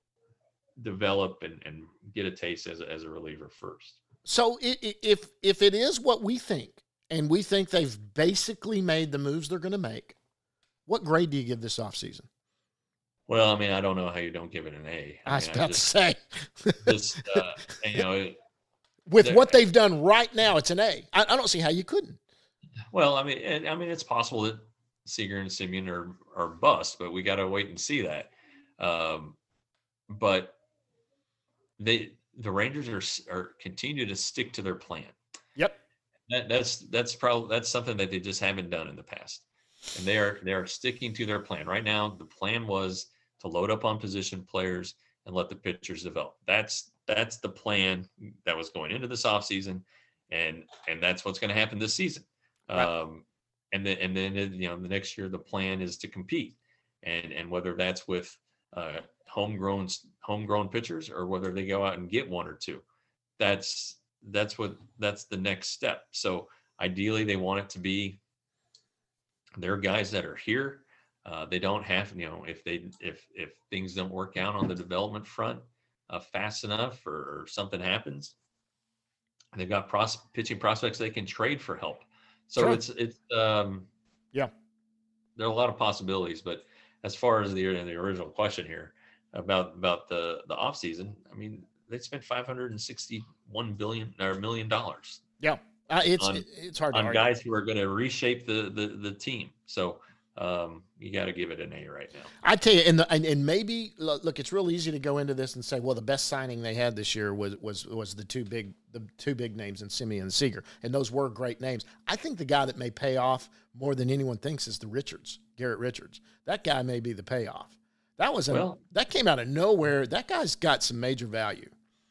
develop and, and get a taste as a, as a reliever first. So if if it is what we think, and we think they've basically made the moves they're going to make, what grade do you give this offseason? Well, I mean, I don't know how you don't give it an A. I, I was mean, about I just, to say. just, uh, you know, with what they've done right now, it's an A. I, I don't see how you couldn't. Well, I mean, and, I mean, it's possible that Seager and Simeon are are bust, but we got to wait and see that. Um, but they the Rangers are are continue to stick to their plan. Yep. That, that's that's probably that's something that they just haven't done in the past, and they are they are sticking to their plan right now. The plan was to load up on position players and let the pitchers develop. That's that's the plan that was going into this offseason, and and that's what's going to happen this season. Right. Um, and then and then you know the next year the plan is to compete, and and whether that's with uh, homegrown homegrown pitchers or whether they go out and get one or two, that's that's what that's the next step. So ideally they want it to be their guys that are here. Uh, they don't have, you know, if they if if things don't work out on the development front uh, fast enough, or, or something happens, they've got pros- pitching prospects they can trade for help. So sure. it's it's um, yeah, there are a lot of possibilities. But as far as the the original question here about about the the off season, I mean, they spent five hundred sixty-one billion or million dollars. Yeah, uh, it's on, it's hard to on argue. Guys who are going to reshape the the the team. So. Um, you got to give it an A right now. I tell you, and, the, and and maybe look, it's real easy to go into this and say, well, the best signing they had this year was was was the two big the two big names in Simeon and Seager, and those were great names. I think the guy that may pay off more than anyone thinks is the Richards, Garrett Richards. That guy may be the payoff. That was a, well, that came out of nowhere. That guy's got some major value.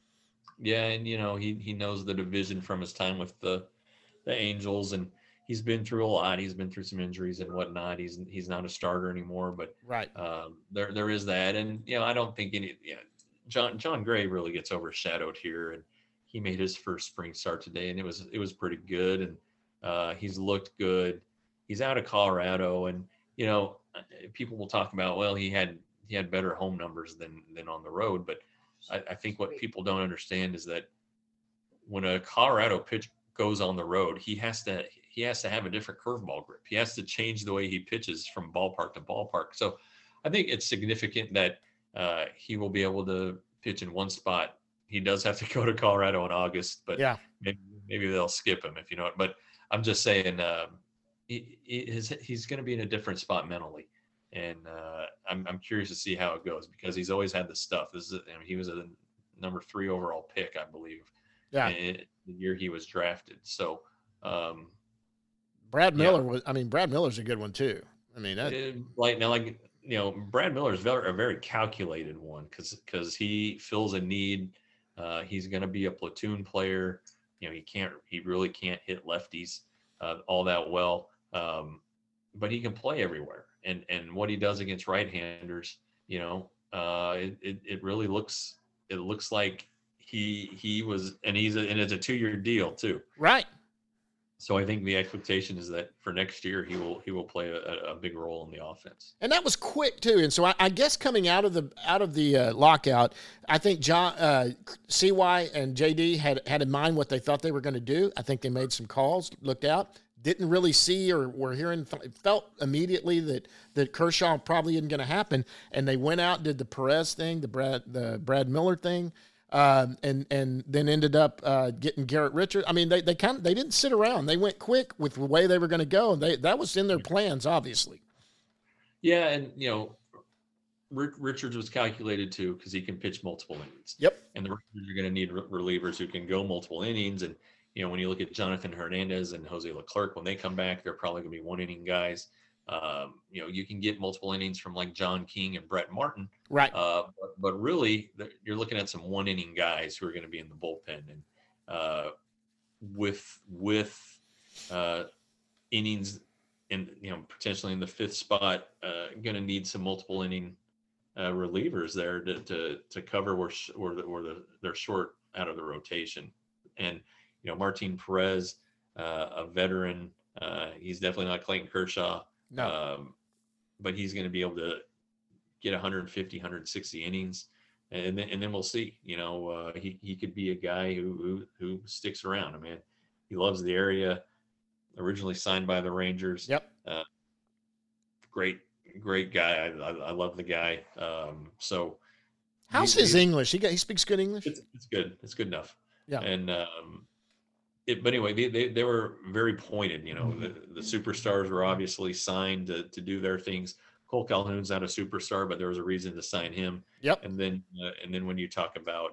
Yeah, and you know he he knows the division from his time with the the Angels, and he's been through a lot. He's been through some injuries and whatnot. He's he's not a starter anymore, but right um, there there is that. And you know, I don't think any. You know, John John Gray really gets overshadowed here, and he made his first spring start today, and it was it was pretty good, and uh, he's looked good. He's out of Colorado, and you know, people will talk about, well, he had he had better home numbers than than on the road, but I, I think what people don't understand is that when a Colorado pitch goes on the road, he has to he has to have a different curveball grip. He has to change the way he pitches from ballpark to ballpark. So I think it's significant that uh, he will be able to pitch in one spot. He does have to go to Colorado in August, but yeah, maybe, maybe they'll skip him, if you know it. But I'm just saying uh, he, he is, he's going to be in a different spot mentally. And uh, I'm, I'm curious to see how it goes, because he's always had the stuff. This is, I mean, he was a number three overall pick, I believe. Yeah. In the year he was drafted. So, um, Brad Miller yeah. was, I mean, Brad Miller's a good one too. I mean, that, it, like now, like, you know, Brad Miller is very, a very calculated one, because, because he fills a need. Uh, he's going to be a platoon player. You know, he can't, he really can't hit lefties uh, all that well. Um, but he can play everywhere. And, and what he does against right-handers, you know, uh, it, it, it really looks, it looks like he he was, and he's a, and it's a two-year deal too. Right. So I think the expectation is that for next year he will he will play a, a big role in the offense. And that was quick too. And so I, I guess coming out of the out of the uh, lockout, I think John uh, C Y and J D had had in mind what they thought they were going to do. I think they made some calls, looked out, didn't really see or were hearing, felt immediately that that Kershaw probably isn't going to happen, and they went out, did the Perez thing, the Brad the Brad Miller thing. Um, and and then ended up uh, getting Garrett Richards. I mean, they they kind of they didn't sit around. They went quick with the way they were going to go, and they that was in their plans, obviously. Yeah, and you know, R- Richards was calculated too because he can pitch multiple innings. Yep. And the Rangers are going to need re- relievers who can go multiple innings. And you know, when you look at Jonathan Hernandez and Jose Leclerc, when they come back, they're probably going to be one inning guys. Um, you know, you can get multiple innings from like John King and Brett Martin. Right. Uh, but, but really, you're looking at some one inning guys who are going to be in the bullpen, and uh, with with uh, innings in you know potentially in the fifth spot, uh, going to need some multiple inning uh, relievers there to to, to cover where where, the, where the, they're short out of the rotation. And you know, Martin Perez, uh, a veteran, uh, he's definitely not Clayton Kershaw. No. Um, but he's going to be able to get one fifty, one sixty innings, and then and then we'll see. You know, uh, he he could be a guy who who who sticks around. I mean, he loves the area. Originally signed by the Rangers. Yep. Uh, great, great guy. I, I, I love the guy. Um, so, how's his English? He got he speaks good English. It's, it's good. It's good enough. Yeah. And um, it, but anyway, they, they they were very pointed. You know, the, the superstars were obviously signed to to do their things. Cole Calhoun's not a superstar, but there was a reason to sign him. Yep. And then uh, and then when you talk about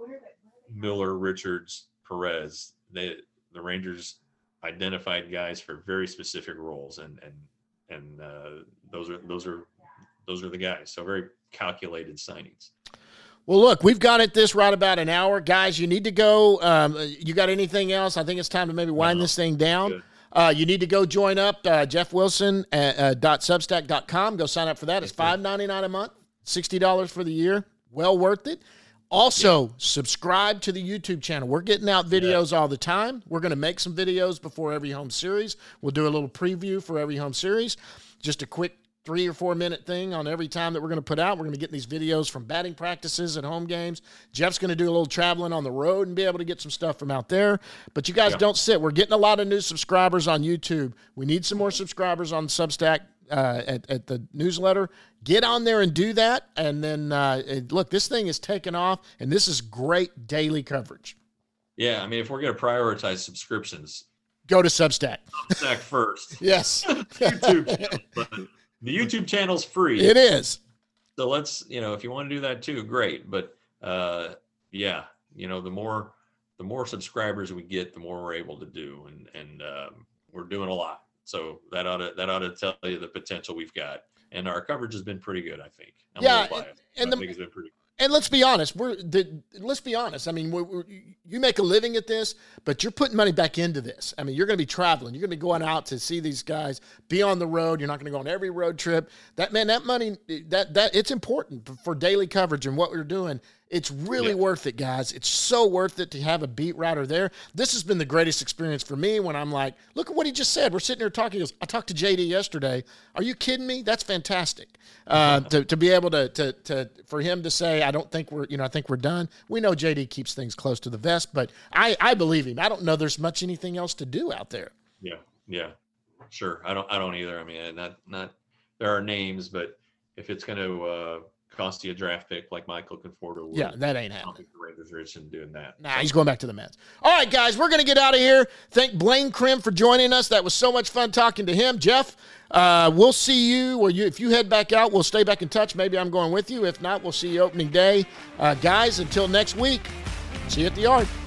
Miller, Richards, Perez, they, the Rangers identified guys for very specific roles, and and and uh, those are those are those are the guys. So very calculated signings. Well, look, we've got it this right about an hour, guys. You need to go. Um, you got anything else? I think it's time to maybe wind No, this thing down. good. Uh, you need to go join up uh, Jeff Wilson at uh, .substack dot com. Go sign up for that. It's five ninety-nine a month, sixty dollars for the year. Well worth it. Also, yeah. subscribe to the YouTube channel. We're getting out videos yeah. all the time. We're going to make some videos before every home series. We'll do a little preview for every home series. Just a quick three or four minute thing on every time that we're going to put out. We're going to get these videos from batting practices at home games. Jeff's going to do a little traveling on the road and be able to get some stuff from out there. But you guys yeah. don't sit. We're getting a lot of new subscribers on YouTube. We need some more subscribers on Substack uh, at, at the newsletter. Get on there and do that. And then, uh, it, look, this thing is taking off, and this is great daily coverage. Yeah, I mean, if we're going to prioritize subscriptions, go to Substack. Substack first. Yes. YouTube channel, but the YouTube channel's free. It is. So let's, you know, if you want to do that too, great. But uh, yeah, you know, the more the more subscribers we get, the more we're able to do, and and um, we're doing a lot. So that ought to that ought to tell you the potential we've got, and our coverage has been pretty good, I think. I'm yeah, and, and I the, think it's been pretty good. And let's be honest, we're the, let's be honest. I mean, we're, we're, you make a living at this, but you're putting money back into this. I mean, you're going to be traveling. You're going to be going out to see these guys, be on the road. You're not going to go on every road trip. That man, that money, that that it's important for daily coverage and what we're doing. It's really yeah. worth it, guys. It's so worth it to have a beat writer there. This has been the greatest experience for me when I'm like, look at what he just said. We're sitting here talking. He goes, I talked to J D yesterday. Are you kidding me? That's fantastic. Uh, to, to be able to, to, to, for him to say, I don't think we're, you know, I think we're done. We know J D keeps things close to the vest, but I, I believe him. I don't know there's much anything else to do out there. Yeah. Yeah, sure. I don't, I don't either. I mean, not, not, there are names, but if it's going to, uh, cost you a draft pick like Michael Conforto would. Yeah, that ain't happening. I don't think the Raiders are interested in doing that. Nah, he's going back to the Mets. All right, guys, we're going to get out of here. Thank Blaine Krim for joining us. That was so much fun talking to him. Jeff, uh, we'll see you, or you, if you head back out, we'll stay back in touch. Maybe I'm going with you. If not, we'll see you opening day. Uh, guys, until next week, see you at the yard.